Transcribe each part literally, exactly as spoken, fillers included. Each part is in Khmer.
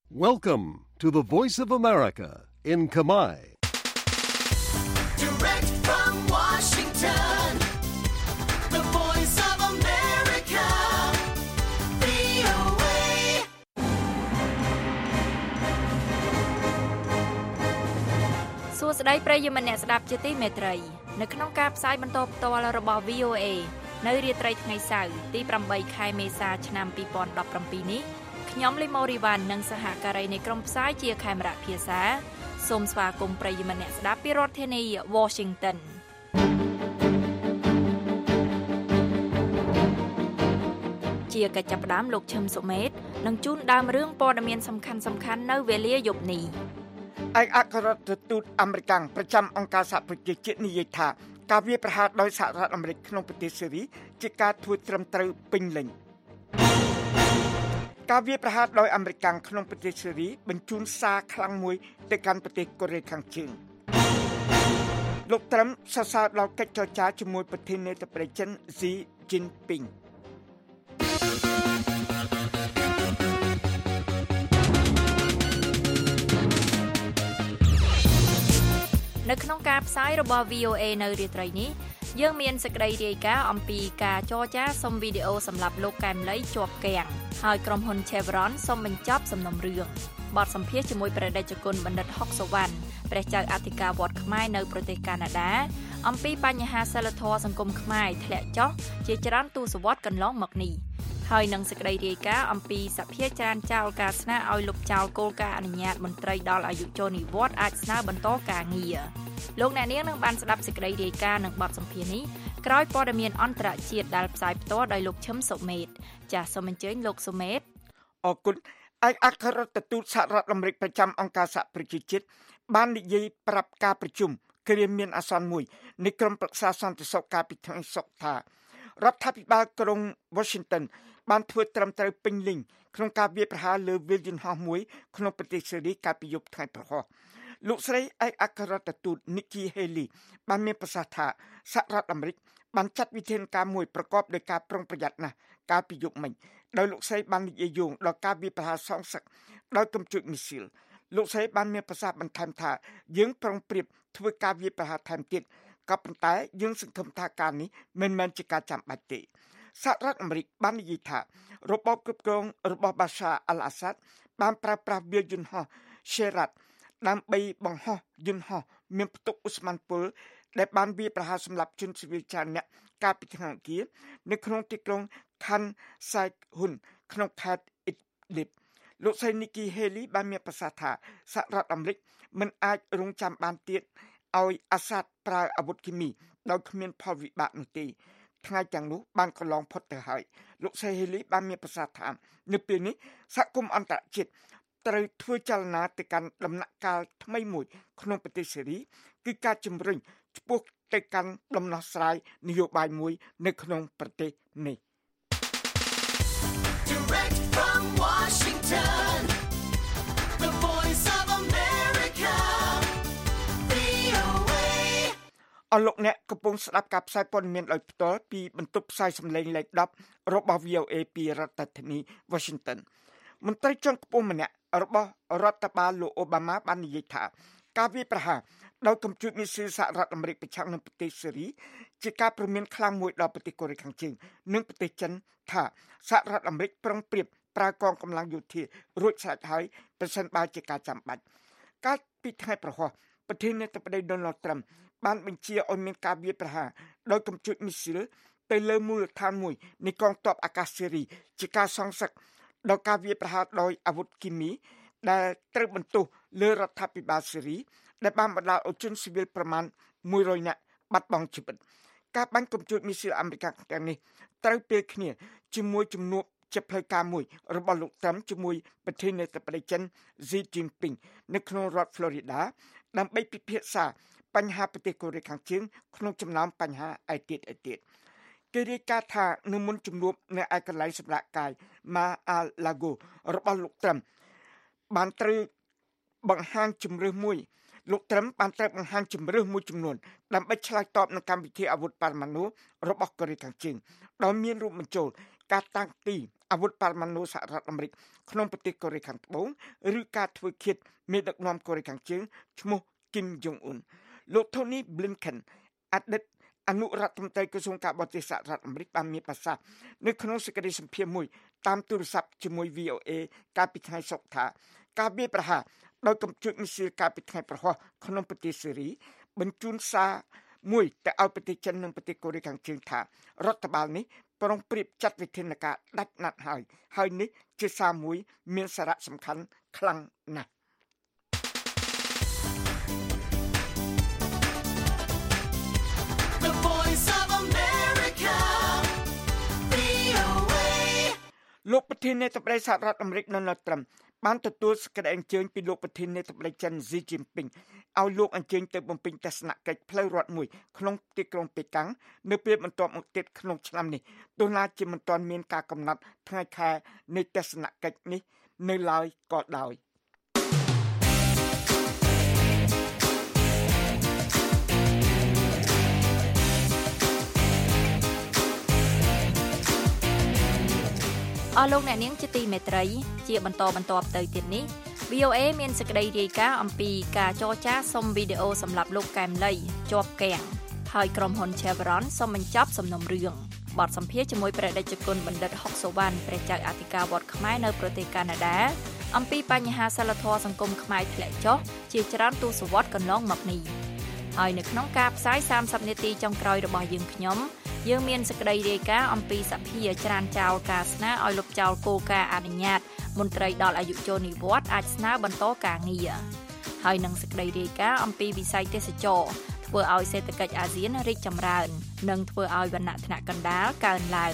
Welcome to the Voice of America in Khmer. Direct from Washington, the Voice of America, វី អូ เอ សួស្តីប្រិយមិត្តអ្នកស្ដាប់ជាទីមេត្រីនៅក្នុងការផ្សាយបន្តផ្ទាល់របស់ វី អូ เอ នៅរាត្រីថ្ងៃសៅរ៍ទីប្រាំបីខែមេសាឆ្នាំពីរពាន់ដប់ប្រាំពីរនេះខ្ញុំលីម៉ូរីវ៉ាន់និងសហការីនៃក្រុមផ្សាយជាខេមរៈភាសាសូមស្វាគមន៍ប្រិយមិត្តអ្នកស្ដាប់ពីរដ្ឋធានី Washington ជាកិច្ចចាប់ផ្ដើមលោកឈឹមសុមេតនឹងជូនដើមរឿងព័ត៌មានសំខាន់សំខាន់នៅវេលាយប់នេះឯកអគ្គរដ្ឋទូតអាមេរិកប្រចាំអង្គការសហប្រជាជាតិនិយាយថាការវាយប្រហារដោយសហរដ្ឋអាមេរិកក្នុងប្រទេសស៊េរីជាការធ្វើត្រឹមត្រូវពេញលេញការវាយប្រហារដោយអាមេរិកក្នុងប្រទេសស៊េរីបញ្ជូនសារខ្លាំងមួយទៅកាន់ប្រទេសកូរ៉េខាងជើងលោកត្រាំសរសើរដល់កិច្ចចរចាជាមួយប្រធានាធិបតីចិនស៊ីជីនពីងនៅក្នុងការផ្សាយរបស់ វី អូ เอ នៅរាត្រីនេះយើងមានសេចក្តីរាយការណ៍អំពីការចរចាសុំវីដេអូសម្រាប់លោកកែមលីជាប់គាំងហើយក្រុមហ៊ុន Chevron សូមបញ្ចប់សំណុំរឿងបទសម្ភាសន៍ជាមួយព្រះតេជគុណបណ្ឌិតហុកសុវណ្ណព្រះចៅអធិការវត្តខ្មែរនៅប្រទេសកាណាដាអំពីបញ្ហាសិលធម៌សង្គមខ្មែរធ្លាក់ចុះជាច្រើនទសវត្សរ៍កន្លងមកនេះហើយនឹងសេចក្តីរាយការណ៍អំពីសភាច្រានចោលការស្នើឲ្យលុបចោលគោលការណ៍អនុញ្ញាតមន្ត្រីដល់អាយុចូលនិវត្តន៍អាចស្នើបន្តការងារលោកអ្នកនាងនឹងបានស្ដាប់សេចក្តីរាយការណ៍និងបទសម្ភាសន៍នេះក្រោយព័ត៌មានអន្តរជាតិដែលផ្សាយផ្ទាល់ដោយលោកឈឹមសុមេតចាសសូមអញ្ជើញលោកសុមេតអរគុណឯកអគ្គរដ្ឋទូតសហរដ្ឋអាមេរិកប្រចាំអង្គការសហប្រជាជាតិបាននិយាយប្រាប់ការប្រជុំគ្រាមានអាសន្នមួយនៃក្រុមប្រឹក្សាសន្តិសុខកាលពីថ្ងៃសុក្រថារដ្ឋាភិបាលក្រុង Washington បានធ្វើត្រឹមត្រូវពេញលេញក្នុងការវាយប្រហារលើវាលយន្តហោះមួយក្នុងប្រទេសស៊េរីកាលពីយប់ថ្ងៃព្រហស្បតិ៍លោកស្រីឯកអគ្គរដ្ឋទូត Nikki Haley បានមានប្រសាសន៍ថាសហរដ្ឋអាមេរិកបានចាត់វិធានការមួយប្រកបដោយការប្រុងប្រយ័ត្នណាស់កាលពីយប់មិញដោយលោកស្រីបាននិយាយយោងដល់ការវាយប្រហារសងសឹកដោយកំជុចមីស៊ីលលោកស្រីបានមានប្រសាសន៍បន្ថែមថាយើងប្រុងប្រៀបធ្វើការវាយប្រហារថែមទៀតក៏ប៉ុន្តែយើងសង្ឃឹមថាការនេះមិនមែនជាការចាំបាច់ទេសហរដ្ឋអាមេរិកបាននិយាយថារបបគ្រប់គ្រងរបស់ Bashar al-Assad បានប្រើប្រាស់វាលយន្តហោះ Sherat ដើម្បីបង្ហោះយន្តហោះមានផ្ទុកឧស្ម័នពុលដែលបានវាយប្រហារសម្លាប់ជនស៊ីវិលច្រើនអ្នកកាលពីថ្ងៃអង្គារនៅក្នុងទីក្រុង Khan Shaykhun ក្នុងខេត្ត Idlib លោកស្រី Nikki Haley បានមានប្រសាសន៍ថាសហរដ្ឋអាមេរិកមិនអាចរងចាំបានទៀតឲ្យអាសាដប្រើអាវុធគីមីដោយគ្មានផលវិបាកនោះទេថ្ងៃទាំងនោះបានកន្លងផុតទៅហើយលោកស្រី Haley បានមានប្រសាសន៍ថានៅពេលនេះសហគមន៍អន្តរជាតិត្រូវធ្វើចលនាទៅកាន់ដំណាក់កាលថ្មីមួយក្នុងប្រទេសស៊េរីគឺការជំរុញឆ្ពោះទៅកាន់ដំណោះស្រាយនយោបាយមួយនៅក្នុងប្រទេសនេះ Direct from Washington, the Voice of America, វី អូ เอអរលោកអ្នកកំពុងស្ដាប់ការផ្សាយព័ត៌មានដោយផ្ទាល់ពីបន្ទប់ផ្សាយសម្លេងលេខដប់របស់ វី អូ เอ ពីរដ្ឋធានី Washington មន្ត្រីជាន់ខ្ពស់ម្នាក់របស់រដ្ឋបាលលោកអូបាម៉ាបាននិយាយថាការវាយប្រហារដោយកំជុចមីស៊ីលសហរដ្ឋអាមេរិកប្រឆាំងនឹងប្រទេសស៊េរីជាការព្រមានខ្លាំងមួយដល់ប្រទេសកូរ៉េខាងជើងនិងប្រទេសចិនថាសហរដ្ឋអាមេរិកប្រុងប្រៀបប្រើកងកម្លាំងយោធារួចស្រេចហើយប្រសិនបើជាការចាំបាច់កាលពីថ្ងៃប្រហ័សប្រធានាធិបតី Donald Trump បានបញ្ជាឲ្យមានការវាយប្រហារដោយកំជុចមីស៊ីលទៅលើមូលដ្ឋានមួយនៃកងទ័ពអាកាសស៊េរីជាការសងសឹកដល់ការវាយប្រហារដោយអាវុធគីមីដែលត្រូវបន្ទោសលើរដ្ឋាភិបាលស៊េរីដែលបានបណ្ដាលឲ្យជនស៊ីវិលប្រមាណមួយរយនាក់បាត់បង់ជីវិតការបាញ់កំជុចមីស៊ីលអាមេរិកទាំងនេះត្រូវពេលគ្នាជាមួយជំនួបជាផ្លូវការមួយរបស់លោកត្រាំជាមួយប្រធានាធិបតីចិនស៊ីជីនពីងនៅក្នុងរដ្ឋ Florida ដើម្បីពិភាក្សាបញ្ហាប្រទេសកូរ៉េខាងជើងក្នុងចំណោមបញ្ហាឯទៀតឯទៀតគេរាយការណ៍ថានៅមុនជំនួបនៅឯកន្លែងសម្រាប់កាយ Mar-a-Lago របស់លោកត្រាំបានត្រូវបង្ហាញជំរឿសមួយលោកត្រាំបានត្រូវបង្ហាញជំរឿសមួយចំនួនដើម្បីឆ្លើយតបនឹងកម្មវិធីអាវុធបរមាណុរបស់កូរ៉េខាងជើងដោយមានរួមបញ្ចូលការតាំងទីអាវុធបរមាណុសហរដ្ឋអាមេរិកក្នុងប្រទេសកូរ៉េខាងត្បូងឬការធ្វើឃាតមេដឹកនាំកូរ៉េខាងជើងឈ្មោះ Kim Jong Un លោក Tony Blinken អតីតអនុរដ្ឋមន្ត្រីក្រសួងការបរទេសសហរដ្ឋអាមេរិកបានមានប្រសាសន៍នៅក្នុងសេចក្តីសម្ភាសន៍មួយតាមទូរស័ព្ទជាមួយ វី អូ អេ កាលពីថ្ងៃសុក្រថាការវាយប្រហារដោយកំជុតមីស៊ីលកាលពីថ្ងៃប្រហោះក្នុងប្រទេសសេរីបញ្ជូនសារមួយទៅឲ្យប្រទេសចិននិងប្រទេសកូរ៉េខាងជើងថារដ្ឋបាលនេះប្រុងប្រៀបចាត់វិធានការដាច់ណាត់ហើយហើយនេះជាសារមួយមានសារៈសំខាន់ខ្លាំងណាស់លោកប្រធានាធិបតីសហរដ្ឋអាមេរិក Donald Trump បានទទួលសេចក្តីអញ្ជើញពីលោកប្រធានាធិបតីចិន Xi Jinping ឲ្យលោកអញ្ជើញទៅបំពេញទស្សនកិច្ចផ្លូវរដ្ឋមួយក្នុងទីក្រុងប៉េកាំងនៅពេលបន្ទាប់មកទៀតក្នុងឆ្នាំនេះទោះណាជាមិនទាន់មានការកំណត់ថ្ងៃខែនៃទស្សនកិច្ចនេះនៅឡើយក៏ដោយអស់លោកអ្នកនាងជាទីមេត្រីជាបន្តបន្ទាប់ទៅទៀតនេះ វី អូ អេ មានសេចក្តីរាយការណ៍អំពីការចរចាសុំវីដេអូសម្រាប់លោកកែមលីជាប់គាំងហើយក្រុមហ៊ុន Chevron សូមបញ្ចប់សំណុំរឿងបទសម្ភាសន៍ជាមួយព្រះតេជគុណបណ្ឌិតហុក សុវណ្ណព្រះចៅអធិការវត្តខ្មែរនៅប្រទេសកាណាដាអំពីបញ្ហាសិលធម៌សង្គមខ្មែរធ្លាក់ចុះជាច្រើនទសវត្សរ៍កន្លងមកនេះហើយនៅក្នុងការផ្សាយសាមសិបនាទីចុងក្រោយរបស់យើងខ្ញុំយើងមានសេចក្តីរាយការណ៍អំពីសភាច្រានចោលការស្នើឲ្យលុបចោលគោលការណ៍អនុញ្ញាតមន្ត្រីដល់អាយុចូលនិវត្តន៍អាចស្នើបន្តការងារហើយនឹងសេចក្តីរាយការណ៍អំពីវិស័យទេសចរណ៍ធ្វើឲ្យសេដ្ឋកិច្ចអាស៊ានរីកចម្រើននិងធ្វើឲ្យវណ្ណៈថ្នាក់កណ្ដាលកើនឡើង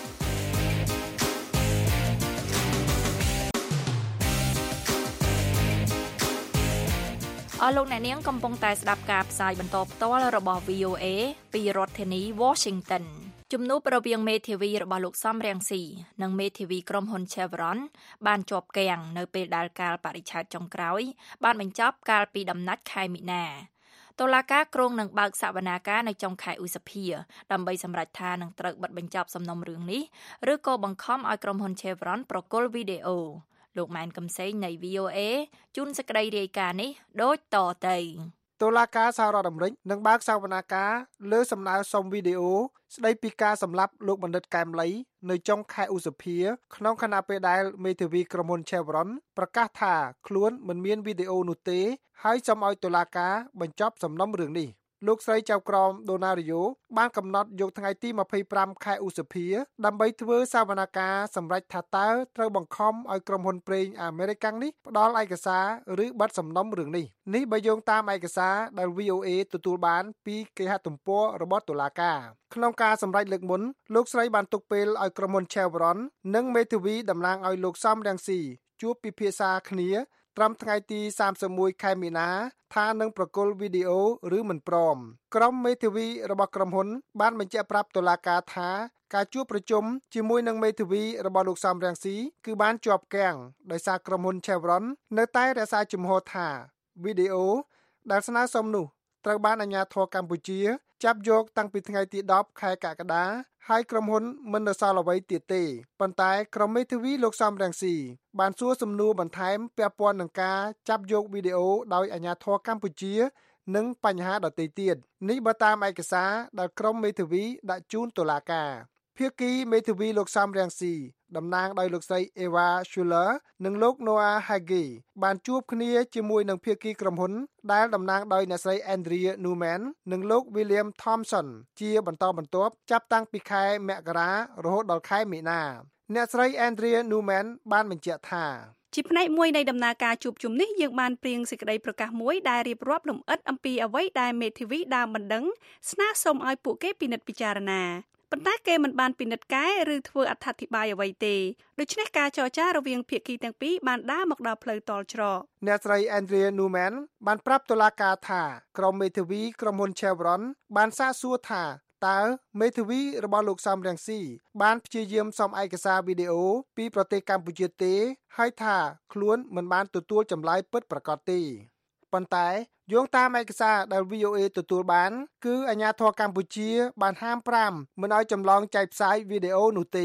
អស់លោកអ្នកនាងកំពុងតែស្ដាប់ការផ្សាយបន្តផ្ទាល់របស់ វី អូ អេ ពីរដ្ឋធានី Washington ជំនួបរវាងមេធាវីរបស់លោកសំរងស៊ីនិងមេធាវីក្រុមហ៊ុន Chevron បានជាប់គាំងនៅពេលដែលកាលបរិច្ឆេទចុងក្រោយបានបញ្ចប់កាលពីដំណាច់ខែមិនិនាតុលាការក្រុងនឹងបើកសវនាការនៅចុងខែឧសភាដើម្បីសម្រេចថានឹងត្រូវបិទបញ្ចប់សំណុំរឿងនេះឬក៏បង្ខំឲ្យក្រុមហ៊ុន Chevron ប្រគល់វីដេអូលោកម៉ែនកំសែងនៃ វី អូ អេ ជូនសេចក្តីរាយការណ៍នេះដូចតទៅតុលាការសហរដ្ឋអាមេរិកនឹងបើកសវនាការលើសំណើសុំវីដេអូស្ដីពីការសម្លាប់លោកបណ្ឌិតកែមលីនៅចុងខែឧសភាក្នុងខណៈពេលដែលមេធាវីក្រុមហ៊ុន Chevron ប្រកាសថាខ្លួនមិនមានវីដេអូនោះទេហើយសូមឲ្យតុលាការបញ្ចប់សំណុំរឿងនេះលោកស្រីចៅក្រមដូណារីយ៉ូបានកំណត់យកថ្ងៃទីម្ភៃប្រាំខែឧសភាដើម្បីធ្វើសវនាការសម្រេចថាតើត្រូវបង្ខំឲ្យក្រុមហ៊ុនប្រេងអាមេរិកនេះផ្ដល់ឯកសារឬប័ណ្ណសំណុំរឿងនេះនេះបើយោងតាមឯកសារដែល វី អូ អេ ទទួលបានពីគេហទំព័ររបស់តុលាការក្នុងការសម្រេចលើកមុនលោកស្រីបានទុកពេលឲ្យក្រុមហ៊ុន Chevron និងមេធាវីតំណាងឲ្យលោកសំរងស៊ីជួបពិភាក្សាគ្នាត្រឹមថ្ងៃទីសាមសិបមួយខែមីនាថានឹងប្រគល់វីដេអូឬមិនព្រមក្រុមមេធាវីរបស់ក្រុមហ៊ុនបានបញ្ជាក់ប្រាប់តុលាការថាការជួបប្រជុំជាមួយនឹងមេធាវីរបស់លោកសំរងស៊ីគឺបានជាប់គាំងដោយសារក្រុមហ៊ុន Chevron នៅតែរក្សាជំហរថាវីដេអូដែលស្នើសុំនោះត្រូវបានអាជ្ញាធរកម្ពុជាចាប់យកតាំងពីថ្ងៃទីដប់ខែកក្កដាហើយក្រុមហ៊ុនមិននៅសល់អ្វីទៀតទេប៉ុន្តែក្រុមមេធាវីលោកសំរងស៊ីបានសួរសំណួរបន្ថែមពាក់ព័ន្ធនឹងការចាប់យកវីដេអូដោយអាជ្ញាធរកម្ពុជានិងបញ្ហាដទៃទៀតនេះបើតាមឯកសារដែលក្រុមមេធាវីដាក់ជូនតុលាការភាគីមេធាវីលោកសំរងស៊ីតំណាងដោយលោកស្រី Eva Schuler និងលោក Noah Hagee បានជួបគ្នាជាមួយនឹងភាគីក្រុមហ៊ុនដែលតំណាងដោយអ្នកស្រី Andrea Newman និងលោក William Thompson ជាបន្តបន្ទាប់ចាប់តាំងពីខែមករារហូតដល់ខែមីនាអ្នកស្រី Andrea Newman បានបញ្ជាក់ថាជាផ្នែកមួយនៃដំណើរការជួបជុំនេះយើងបានព្រៀងសេចក្តីប្រកាសមួយដែលរៀបរាប់លម្អិតអំពីអ្វីដែលមេធាវីដើមបណ្ដឹងស្នើសុំឲ្យពួកគេពិនិត្យពិចារណាប៉ុន្តែគេមិនបានពិនិត្យកែឬធ្វើអត្ថាធិប្បាយអ្វីទេដូច្នេះការចរចារវាងភាគីទាំងពីរបានដើរមកដល់ផ្លូវតល់ច្រកអ្នកស្រី Andrea Newman បានប្រាប់តុលាការថាក្រុមមេធាវីក្រុមហ៊ុន Chevron បានសាកសួរថាតើមេធាវីរបស់លោកសំរងស៊ីបានព្យាយាមសុំឯកសារវីដេអូពីប្រទេសកម្ពុជាទេហើយថាខ្លួនមិនបានទទួលចម្លើយពិតប្រាកដទេប៉ុន្តែយោងតាមឯកសារដែល វី អូ អេ ទទួលបានគឺអាជ្ញាធរកម្ពុជាបានហាមប្រាមមិនឲ្យចម្លងចែកផ្សាយវីដេអូនោះទេ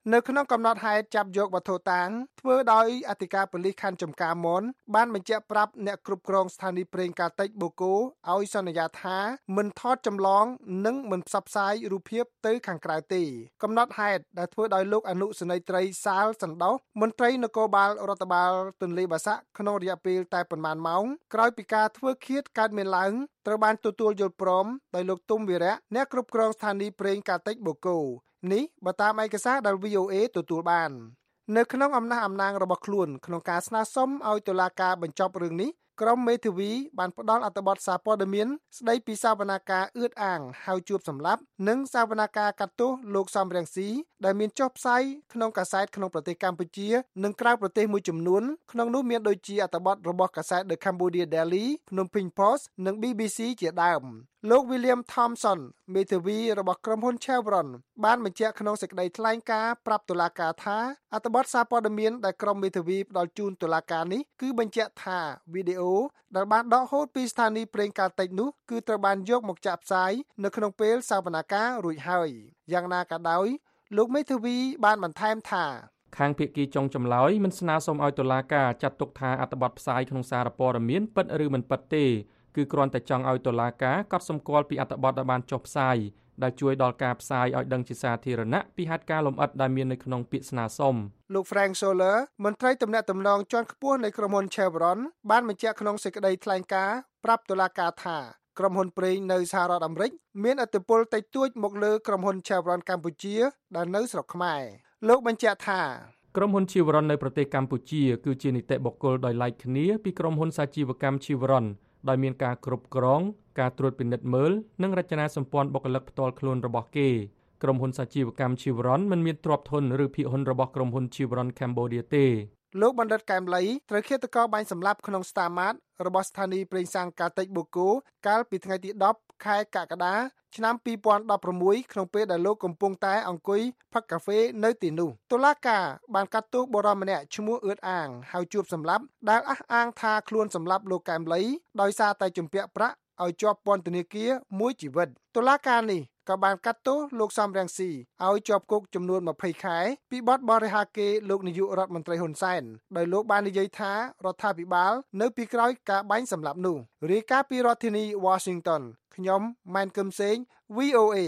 នៅក្នុងកំណត់ហេតុចាប់យកវត្ថុតាងធ្វើដោយអធិការប៉ូលីសខណ្ឌចំការមនបានបញ្ជាក់ប្រាប់អ្នកគ្រប់គ្រងស្ថានីយ៍ប្រេងកាតិចបូកូឲ្យសន្យាថាមិនថតចម្លងនិងមិនផ្សព្វផ្សាយរូបភាពទៅខាងក្រៅទេកំណត់ហេតុដែលធ្វើដោយលោកអនុសេនីយ៍ត្រីសាលសណ្ដោសមន្ត្រីនគរបាលរដ្ឋបាលទន្លេបាសាក់ក្នុងរយៈពេលតែប៉ុន្មានម៉ោងក្រោយពីការធ្វើឃាតកើតមានឡើងត្រូវបានទទួលយល់ព្រមដោយលោកទុំវីរៈអ្នកគ្រប់គ្រងស្ថានីយ៍ប្រេងកាតិចបូកូនេះបើតាមឯកសារដែល វី អូ เอ ទទួលបាននៅក្នុងអំណះអំណាងរបស់ខ្លួនក្នុងការស្នើសុំឲ្យតុលាការបញ្ចប់រឿងនេះក្រុមមេធាវីបានផ្ដល់អត្ថបទសារព័ត៌មានស្ដីពីសវនាការអឿតអាងហៅជួបសម្លាប់និងសវនាការកាត់ទោសលោកសំរងស៊ីដែលមានចុះផ្សាយក្នុងកាសែតក្នុងប្រទេសកម្ពុជានិងក្រៅប្រទេសមួយចំនួនក្នុងនោះមានដូចជាអត្ថបទរបស់កាសែត The Cambodia Daily, Phnom Penh Post និង ប៊ី ប៊ី ស៊ី ជាដើមលោក William Thompson មេធាវីរបស់ក្រុមហ៊ុន Chevron បានបញ្ជាក់ក្នុងសេចក្តីថ្លែងការណ៍ប្រាប់តុលាការថាអត្ថបទសារព័ត៌មានដែលក្រុមមេធាវីផ្ដល់ជូនតុលាការនេះគឺបញ្ជាក់ថាវីដេអូដែលបានដកហូតពីស្ថានីយ៍ប្រេងកាតិចនោះគឺត្រូវបានយកមកចាក់ផ្សាយនៅក្នុងពេលសវនាការរួចហើយយ៉ាងណាក៏ដោយលោកមេធាវីបានបន្ថែមថាខាងភាគីចុងចម្លើយមិនស្នើសុំឲ្យតុលាការចាត់ទុកថាអត្ថបទផ្សាយក្នុងសារព័ត៌មានពិតឬមិនពិតទេគឺគ្រាន់តែចង់ឲ្យតុលាការកត់សម្គាល់ពីអត្ថបទដែលបានចុះផ្សាយដែលជួយដល់ការផ្សាយឲ្យដឹងជាសាធារណៈពីហេតុការណ៍លម្អិតដែលមាននៅក្នុងពាក្យស្នើសុំលោក Frank Soler មន្ត្រីទំនាក់ទំនងជាន់ខ្ពស់នៃក្រុមហ៊ុន Chevron បានបញ្ជាក់ក្នុងសេចក្តីថ្លែងការណ៍ប្រាប់តុលាការថាក្រុមហ៊ុនប្រេងនៅសហរដ្ឋអាមេរិកមានឥទ្ធិពលតិចតួចមកលើក្រុមហ៊ុន Chevron កម្ពុជាដែលនៅស្រុកខ្មែរលោកបញ្ជាក់ថាក្រុមហ៊ុន Chevron នៅប្រទេសកម្ពុជាគឺជានីតិបុគ្គលដោយឡែកគ្នាពីក្រុមហ៊ុនសាជីវកម្ម Chevronដោយមានការគ្រប់គ្រងការត្រួតពិនិត្យមើលនិងរចនាសម្ព័ន្ធបុគ្គលិកផ្ទាល់ខ្លួនរបស់គេក្រុមហ៊ុនសាជីវកម្ម Chevron មិនមានទ្រព្យធនឬភាគហ៊ុនរបស់ក្រុមហ៊ុន Chevron Cambodia ទេលោកបណ្ឌិតកែមលីត្រូវឃាតករបាញ់សម្លាប់ក្នុងស្តាម៉ាតរបស់ស្ថានីយ៍ប្រេងសាំងកាតិចបូកូកាលពីថ្ងៃទីដប់ខែកក្កដាឆ្នាំពីរពាន់ដប់ប្រាំមួយក្នុងពេលដែលលោកកំពុងតែអង្គុយផឹកកាហ្វេនៅទីនោះតុលាការបានកាត់ទោសបុរសម្នាក់ឈ្មោះអឿតអាងហៅជួបសម្លាប់ដែលអះអាងថាខ្លួនសម្លាប់លោកកែមលីដោយសារតែជំពាក់ប្រាក់ឲ្យជាប់ពន្ធនាគារមួយជីវិតតុលាការនេះក៏បានកាត់ទោសលោកសំរងស៊ីឲ្យជាប់គុកចំនួនម្ភៃខែពីបទបរិហាកេរលោកនាយករដ្ឋមន្ត្រីហ៊ុនសែនដោយលោកបាននិយាយថារដ្ឋាភិបាលនៅពីក្រោយការបាញ់សម្លាប់នោះរាយការណ៍ពីរដ្ឋធានី Washington ខ្ញុំម៉ែនគឹមសេង វី អូ เอ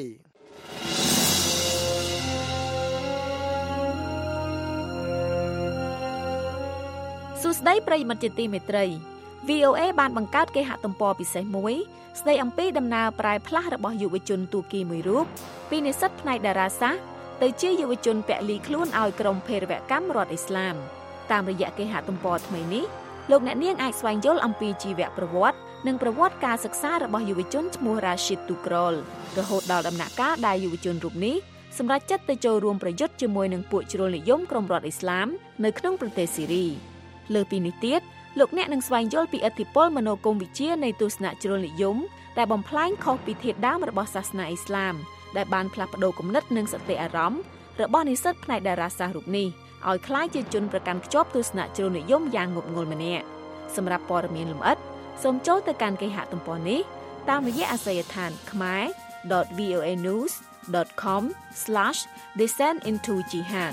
សួស្តីប្រិយមិត្តជាទីមេត្រី វី អូ เอ បានបង្កើតគេហទំព័រពិសេសមួយស្ដីអំពីដំណើរប្រែផ្លាស់របស់យុវជនទូគីមួយរូបពីនិស្សិតផ្នែកតារាសាស្ត្រទៅជាយុវជនពលីខ្លួនឲ្យក្រុមភេរវកម្មរដ្ឋអ៊ីស្លាមតាមរយៈគេហទំព័រថ្មីនេះលោកអ្នកនាងអាចស្វែងយល់អំពីជីវប្រវត្តិនិងប្រវត្តិការសិក្សារបស់យុវជនឈ្មោះ Rashid Tukrol រហូតដល់ដំណាក់កាលដែលយុវជនរូបនេះសម្រេចចិត្តទៅចូលរួមប្រយុទ្ធជាមួយនឹងពួកជ្រុលនិយមក្រុមរដ្ឋអ៊ីស្លាមនៅក្នុងប្រទេសស៊ីរីលើពីនេះទៀតលោកអ្នកនឹងស្វែងយល់ពីឥទ្ធិពលមនោគមវិជ្ជានៃទស្សនៈជ្រុលនិយមដែលបំផ្លាញខុសពីធាតុដើមរបស់សាសនាអ៊ីស្លាមដែលបានផ្លាស់ប្ដូរគំនិតនិងសតិអារម្មណ៍របស់និស្សិតផ្នែកតារាសាស្ត្ររូបនេះឲ្យក្លាយជាជនប្រកាន់ខ្ជាប់ទស្សនៈជ្រុលនិយមយ៉ាងងប់ងល់ម្នាក់សម្រាប់ព័ត៌មានលម្អិតសូមចូលទៅកាន់គេហទំព័រនេះតាមរយៈអាសយដ្ឋាន khmer dot v o a news dot com slash descend into jihad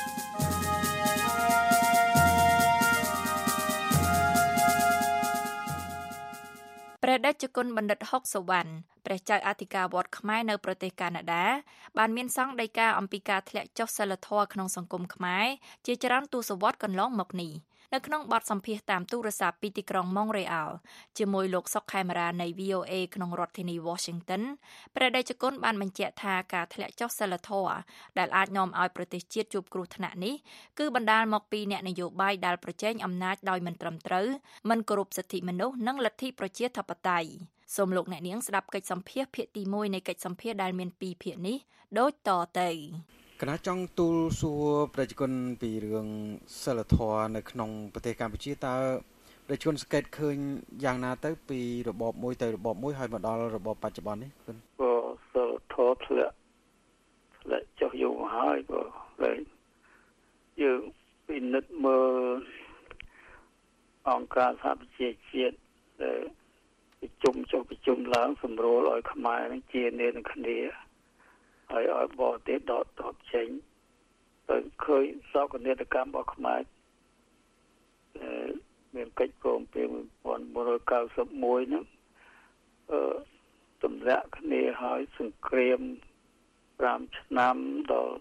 ព្រះតេជគុណបណ្ឌិតហុកសុវណ្ណព្រះចៅអធិការវត្តខ្មែរនៅប្រទេសកាណាដាបានមានសង្ឃដីកាអំពីការធ្លាក់ចុះសីលធម៌ក្នុងសង្គមខ្មែរជាច្រើនទសវត្សរ៍កន្លងមកនេះនៅក្នុងបទសម្ភាសន៍តាមទូរស័ព្ទពីទីក្រុង Montreal ជាមួយលោកសុកខេមរានៃ វី អូ เอ ក្នុងរដ្ឋធានី Washington ព្រះតេជគុណបានបញ្ជាក់ថាការធ្លាក់ចុះសីលធម៌ដែលអាចនាំឲ្យប្រទេសជាតិជួបគ្រោះថ្នាក់នេះគឺបណ្ដាលមកពីអ្នកនយោបាយដែលប្រជែងអំណាចដោយមិនត្រឹមត្រូវមិនគោរពសិទ្ធិមនុស្សនិងលទ្ធិប្រជាធិបតេយ្យសូមលោកអ្នកនាងស្ដាប់កិច្ចសម្ភាសន៍ភាគទីមួយនៃកិច្ចសម្ភាសន៍ដែលមានពីរភាគនេះដូចតទៅគណៈចង់ទូលសួរប្រជាជនពីរឿងសិលធម៌នៅក្នុងប្រទេសកម្ពុជាតើប្រជាជនសង្កេតឃើញយ៉ាងណាទៅពីរបបមួយទៅរបបមួយហើយមកដល់របបបច្ចុប្បន្ននេះគឺសិលធម៌ធ្លាក់ធ្លាក់ចុះយូរមកហើយបើលែងយើងពិនិត្យមើលអង្គការសហប្រជាជាតិដែលប្រជុំចុះប្រជុំឡើងសម្រួលឲ្យខ្មែរនឹងជាគ្នានឹងគ្នាហើយឲ្យបរទេសដកដបចេញទៅឃើញសោកនាដកម្មរបស់ខ្មែរអឺមានកិច្ចព្រមព្រៀងnineteen ninety-oneហ្នឹងអឺទម្លាក់គ្នាហើយសង្គ្រាមfiveឆ្នាំដល់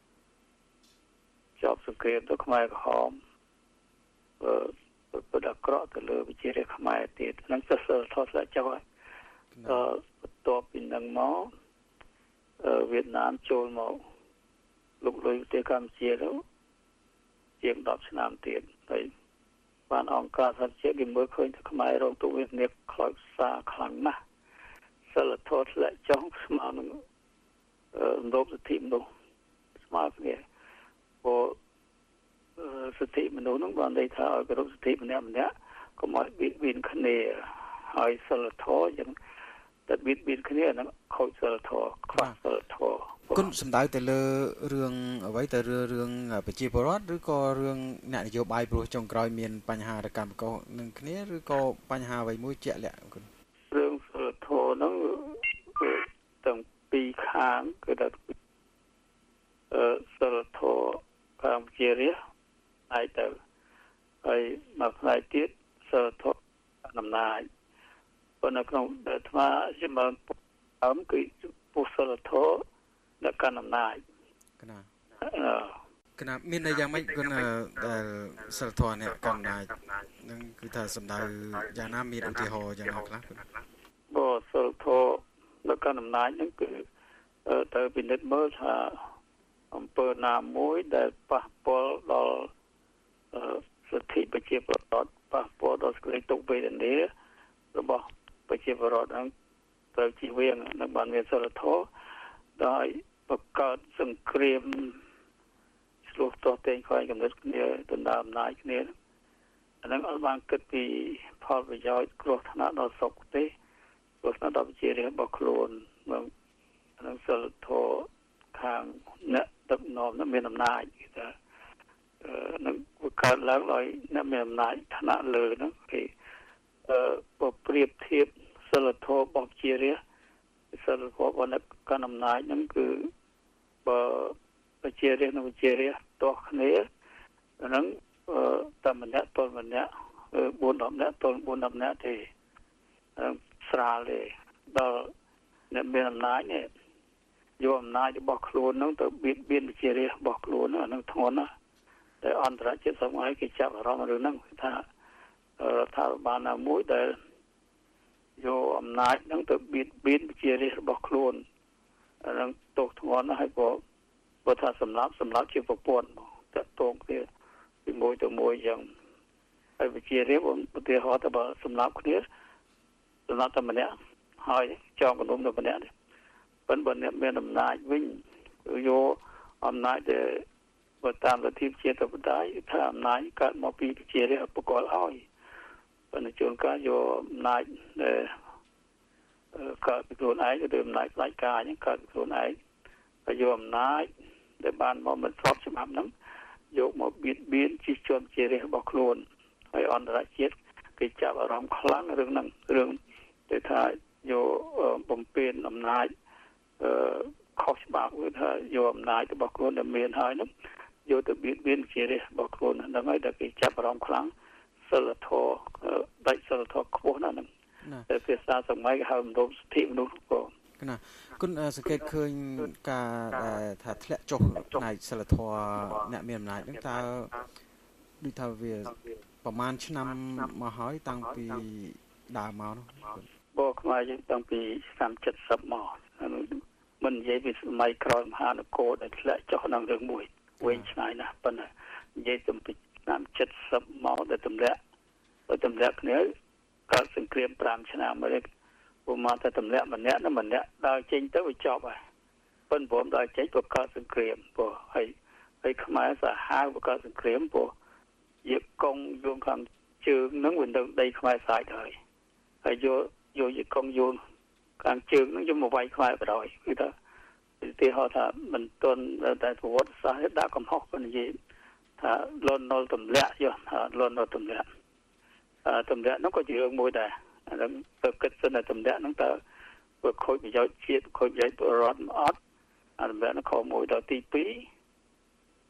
ជាប់សង្គ្រាមទៅខ្មែរក្រហមអឺពុទ្ធអក្រក់ទៅលើវិជារាជខ្មែរទៀតហ្នឹងសិស្សថតស្លាកចុះហើយអឺបន្ទាប់ពីហ្នឹងមកអឺវៀតណាមចូលមកលុកលុយប្រទេសកម្ពុជាទៅជាងtenឆ្នាំទៀតហើយបានអង្គការសហជីវគេមើលឃើញថាខ្មែររងទុក្ខវេទនាខ្លោចផ្សាខ្លាំងណាស់សិលធម៌ធ្លាក់ចុះស្មើនឹងអឺរំលោភសិទ្ធិមនុស្សស្មើគ្នាព្រោះសិទ្ធិមនុស្សហ្នឹងបានន័យថាឲ្យគោរពសិទ្ធិម្នាក់ម្នាក់កុំឲ្យបៀតបៀនគ្នាហើយសិលធម៌យ៉ាងតែបៀតបៀនគ្នាហ្នឹងខូចសិលធម៌ខ្វះសិលធម៌គុណសំដៅទៅលើរឿងអ្វីទៅរឿងប្រជាពលរដ្ឋឬក៏រឿងអ្នកនយោបាយព្រោះចុងក្រោយមានបញ្ហារកម្មកុសនឹងគ្នាឬក៏បញ្ហាអ្វីមួយជាក់លាក់គុណរឿងសិលធម៌ហ្នឹងគឺទាំងពីរខាងគឺថាអឺសិលធម៌កម្ពុជារាជហើយទៅហើយមកផ្នែកទៀតសិលធម៌អំណាចប៉ុន្តែក្នុងអាត្មាជាមកអមគឺពុទ្ធសិលធម៌ដល់កាន់អំណាចកណាកណាមានន័យយ៉ាងម៉េចគុណដែលសិលធម៌នេះកាន់អំណាចនឹងគឺថាសំដៅយ៉ាងណាមានឧទាហរណ៍យ៉ាងណាខ្លះបើសិលធម៌ដល់កាន់អំណាចហ្នឹងគឺទៅពិនិត្យមើលថាអំពើណាមួយដែលប៉ះពាល់ដល់សិទ្ធិប្រជាពលរដ្ឋប៉ះពាល់ដល់សេចក្តីទុក្ខវេទនារបស់ប្រជាពលរដ្ឋហ្នឹងត្រូវជៀសវាងនឹងបានមានសិលធម៌ដោយបង្កើតសង្គ្រាមឆ្លោះតតែងខ្វែងកំណត់គ្នាដណ្ដើមអំណាចគ្នាអាហ្នឹងអត់បានគិតពីផលប្រយោជន៍គ្រោះថ្នាក់ដល់សុខទេគ្រោះថ្នាក់ដល់ប្រជារាស្ត្ររបស់ខ្លួននឹងអាហ្នឹងសិលធម៌ខាងអ្នកដឹកនាំនឹងមានអំណាចគេថាអឺនឹងបង្កើតឡើងដោយអ្នកមានអំណាចឋានៈលើហ្នឹងគេអឺប្រៀបធៀបសិលធម៌របស់ប្រជារាស្ត្រសិលធម៌របស់អ្នកកាន់អំណាចហ្នឹងគឺបើប្រជារាស្ត្រនិងប្រជារាស្ត្រទាស់គ្នាហ្នឹងតែម្នាក់ទល់ម្នាក់four tenនាក់ទល់four tenនាក់ទេស្រាលទេដល់អ្នកមានអំណាចនេះយកអំណាចរបស់ខ្លួនហ្នឹងទៅបៀតបៀនប្រជារាស្ត្ររបស់ខ្លួនអាហ្នឹងធ្ងន់ណាស់តែអន្តរជាតិសម័យគេចាប់អារម្មណ៍រឿងហ្នឹងថារដ្ឋាភិបាលណាមួយដែលយកអំណាចហ្នឹងទៅបៀតបៀនប្រជារាស្ត្ររបស់ខ្លួនអាហ្នឹងទោសធ្ងន់ណាស់ហើយក៏បើថាសម្រាប់សម្រាប់ជាប្រព័ន្ធតកតងគ្នាពីមួយទៅមួយយ៉ាងហើយប្រជារាស្ត្រឧទាហរណ៍ទៅបើសម្រាប់គ្នាសម្រាប់តែម្នាក់ហើយចងកណ្ដុំទៅម្នាក់ទេប៉ុន្តែអ្នកមានអំណាចវិញយកអំណាចដែលបើតាមលទ្ធិប្រជាធិបតេយ្យថាអំណាចកើតមកពីប្រជារាស្ត្របកលឲ្យប៉ុន្តែជួនកាលយកអំណាចដែលកើតពីខ្លួនឯងទៅអំណាចផ្ដាច់ការហ្នឹងកើតពីខ្លួនឯងហើយយកអំណាចដែលបានមកមិនស្របច្បាប់ហ្នឹងយកមកបៀតបៀនជិះជាន់ជារាស្ត្ររបស់ខ្លួនហើយអន្តរជាតិគេចាប់អារម្មណ៍ខ្លាំងរឿងហ្នឹងរឿងដែលថាយកបំពេញអំណាចអឺខុសច្បាប់គឺថាយកអំណាចរបស់ខ្លួនដែលមានហើយហ្នឹងយកទៅបៀតបៀនជារាស្ត្ររបស់ខ្លួនហ្នឹងហើយដែលគេចាប់អារម្មណ៍ខ្លាំងសិលធម៌ដាច់សិលធម៌ខ្ពស់ណាស់ហ្នឹងតែភាសាសម័យគេហៅរំលោភសិទ្ធិមនុស្សក៏ណាគុណសង្កេតឃើញការដែលថាធ្លាក់ចុះផ្នែកសិលធម៌អ្នកមានអំណាចហ្នឹងតើដូចថាវាប្រហែលឆ្នាំមកហើយតាំងពីដើមមកនោះបើខ្មែរយើងតាំងពីឆ្នាំseventyមកមិននិយាយពីសម័យក្រោយមហានគរដែលធ្លាក់ចុះក្នុងរឿងមួយវែងឆ្ងាយណាស់ប៉ុន្តែនិយាយតាំងពីឆ្នាំseventyមកដែលទម្លាក់ទៅទម្លាក់គ្នាកើតសង្គ្រាមfiveឆ្នាំមកព្រោះមកតែទម្លាក់ម្នាក់ណាម្នាក់ដើរចេញទៅវាចប់ហើយប៉ុន្តែព្រមដើរចេញបង្កើតសង្គ្រាមព្រោះហើយហើយខ្មែរសាហាវបង្កើតសង្គ្រាមព្រោះយកកងយងខាងជើងហ្នឹងវានៅដីខ្មែរសាច់ហើយហើយយកយកយកកងយងខាងជើងហ្នឹងយកមកវាយខ្មែរបដ ாய் គឺថាទីហៅថាមិនទាន់តែប្រវត្តិសាស្ត្រដាក់កំហុសប៉ុន្តែនិយាយថាលន់នល់ទម្លាក់យកថាលន់នល់ទម្លាក់អឺទម្លាក់ហ្នឹងក៏ជារឿងមួយដែរអាហ្នឹងទៅគិតសិនតែទម្លាក់ហ្នឹងតើវាខូចប្រយោជន៍ជាតិខូចប្រយោជន៍ពលរដ្ឋអត់អាទម្លាក់ហ្នឹងខុសមួយដល់ទីtwo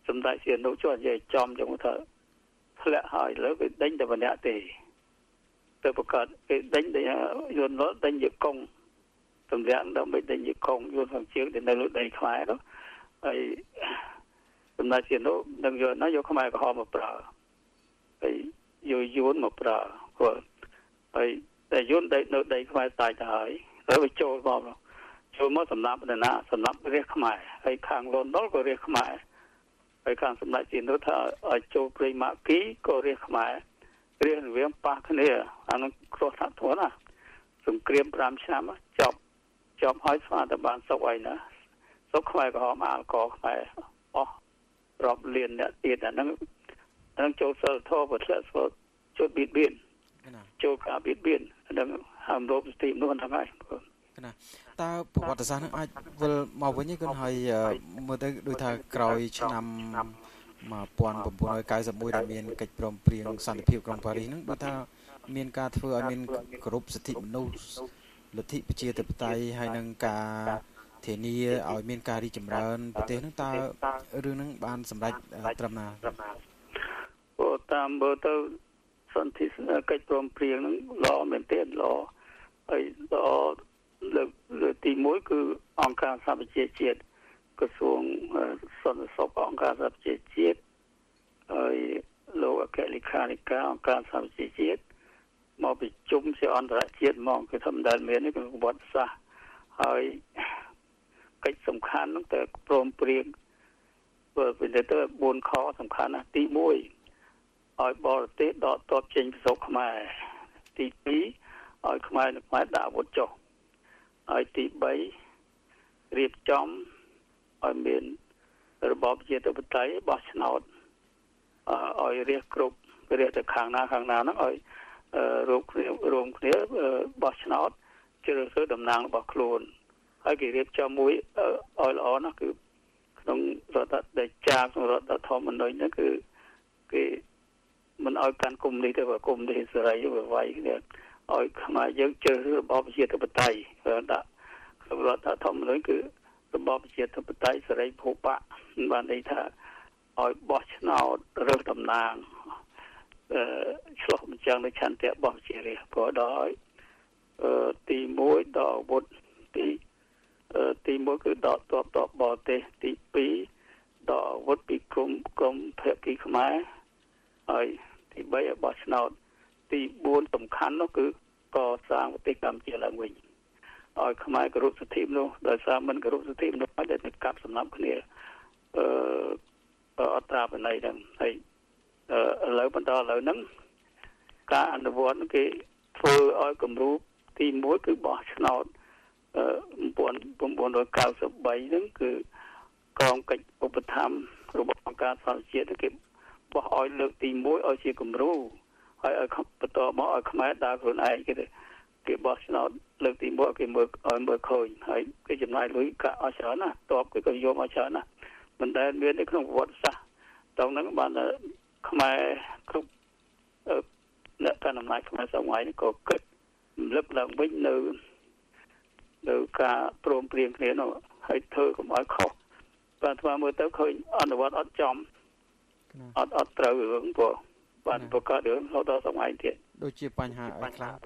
សម្ដេចសៀនុជួយនិយាយចំចឹងថាធ្លាក់ហើយលើគេដេញតែម្នាក់ទេទៅប្រកាសគេដេញតែយន្តរត់ដេញជាកងសម្រាប់ដើម្បីដេញជាកងយន្តខាងជើងដែលនៅលើដីខ្មែរនោះហើយសម្ដេចសៀនុនឹងយកណាយកខ្មែរក្រហមមកប្រើហើយយកយន្តមកប្រើគាត់ហើយតែយន្តដីនៅដីខ្មែរតាយទៅហើយហើយវាចូលមកចូលមកសម្រាប់បណ្ណាសម្រាប់រាជខ្មែរហើយខាងលន់ដុលក៏រាជខ្មែរហើយខាងសម្ដេចសៀនុថាឲ្យចូលព្រៃម៉ាគីក៏រាជខ្មែររៀនរៀងប៉ះគ្នាអានោះគ្រោះថ្នាក់ធ្ងន់ណាសង្គ្រាមប្រាំឆ្នាំចប់ចប់ហើយស្វាតបានសុកអីណាសុកខ្មែរក្រហមអាល់កខ្មែរអស់រាប់លានអ្នកទៀតអាហ្នឹងហ្នឹងចូលសិលធម៌ប្រធ្លាក់ស្វចូលបៀតបៀនចូលការបៀតបៀនហ្នឹងហាមរោគស្ទីមនោះហ្នឹងហើយណាតើប្រវត្តិសាស្ត្រនឹងអាចវិលមកវិញគឺហើយមើលទៅដូចថាក្រោយឆ្នាំmột nghìn chín trăm chín mươi mốtដែលមានកិច្ចព្រមព្រៀងសន្តិភាពក្រុងប៉ារីសហ្នឹងបើថាមានការធ្វើឲ្យមានគ្រប់សិទ្ធិមនុស្សលទ្ធិប្រជាធិបតេយ្យហើយនឹងការធានាឲ្យមានការរីកចម្រើនប្រទេសហ្នឹងតើរឿងហ្នឹងបានសម្រេចត្រឹមណាអូតាមមើលទៅសន្ធិកិច្ចព្រមព្រៀងហ្នឹងល្អមែនទែនល្អហើយល្អលើកលើកទីមួយគឺអង្គការសហប្រជាជាតិក្រសួងសន្តិសុខអង្គការសហប្រជាជាតិហើយលោកអគ្គលេខាធិការអង្គការសហប្រជាជាតិមកប្រជុំជាអន្តរជាតិហ្មងគឺធម្មតាមាននេះគឺប្រវត្តិសាស្ត្រហើយកិច្ចសំខាន់ហ្នឹងតែព្រមព្រៀងបើពីទៅបួនខសំខាន់ណាទីមួយឲ្យបរទេសដកទ័ពចេញពីស្រុកខ្មែរទីពីរឲ្យខ្មែរនិងខ្មែរដាក់អាវុធចុះហើយទីបីរៀបចំឲ្យមានរបបប្រជាធិបតេយ្យបោះឆ្នោតឲ្យរាជគ្រប់រាជទៅខាងណាខាងណាហ្នឹងឲ្យរួមគ្នារួមគ្នាបោះឆ្នោតជ្រើសរើសតំណាងរបស់ខ្លួនហើយគេរៀបចំមួយឲ្យល្អណាស់គឺក្នុងរដ្ឋដែលចាក្នុងរដ្ឋធម្មនុញ្ញហ្នឹងគឺគេមិនឲ្យកាន់គុំនេះទេបើគុំនេះសេរីវាវាយគ្នាឲ្យខ្មែរយើងជ្រើសរើសរបបប្រជាធិបតេយ្យដាក់ក្នុងរដ្ឋធម្មនុញ្ញគឺរបបប្រជាធិបតេយ្យសេរីភូបៈបានន័យថាឲ្យបោះឆ្នោតរើសតំណាងអឺឆ្លោះបញ្ចាំងនៅឆន្ទៈរបស់ប្រជារាស្ត្រក៏ដោយអឺទីមួយដកអាវុធទីអឺទីមួយគឺដកទ័ពបរទេសទីពីរដកអាវុធពីក្រមក្រមភក្តីខ្មែរហើយទីបីឲ្យបោះឆ្នោតទីបួនសំខាន់នោះគឺកសាងប្រទេសកម្ពុជាឡើងវិញឲ្យខ្មែរគោរពសិទ្ធិមនុស្សដោយសារមិនគោរពសិទ្ធិមនុស្សហើយដែលទៅកាប់សំណាប់គ្នាអឺអត្រាបន័យហ្នឹងហើយឥឡូវបន្តឥឡូវហ្នឹងការអនុវត្តគេធ្វើឲ្យគម្រោងទីមួយគឺបោះឆ្នោតអឺone thousand nine hundred ninety-threeហ្នឹងគឺកងកិច្ចឧបត្ថម្ភរបស់អង្គការសហប្រជាជាតិគេបោះឲ្យលើកទីមួយឲ្យជាគម្រោងហើយឲ្យបន្តមកឲ្យខ្មែរដើរខ្លួនឯងគេគេបោះឆ្នោតលើកទីមួយគេមើលឲ្យមើលឃើញហើយគេចំណាយលុយកាក់ឲ្យច្រើនណាស់តបគេក៏យកមកច្រើនណាស់មិនដែលមាននៅក្នុងប្រវត្តិសាស្ត្រតោះហ្នឹងបានខ្មែរគ្រប់អ្នកកាន់អំណាចខ្មែរសម័យនេះក៏គិតលឹកឡើងវិញនៅនៅការព្រមព្រៀងគ្នានោះហើយធ្វើកុំឲ្យខុសបាទស្មើមើលទៅឃើញអនុវត្តអត់ចំអត់អត់ត្រូវរឿងព្រោះបានប្រកាសរឿងរហូតដល់សម័យទៀតដូចជាបញ្ហាអីខ្លះ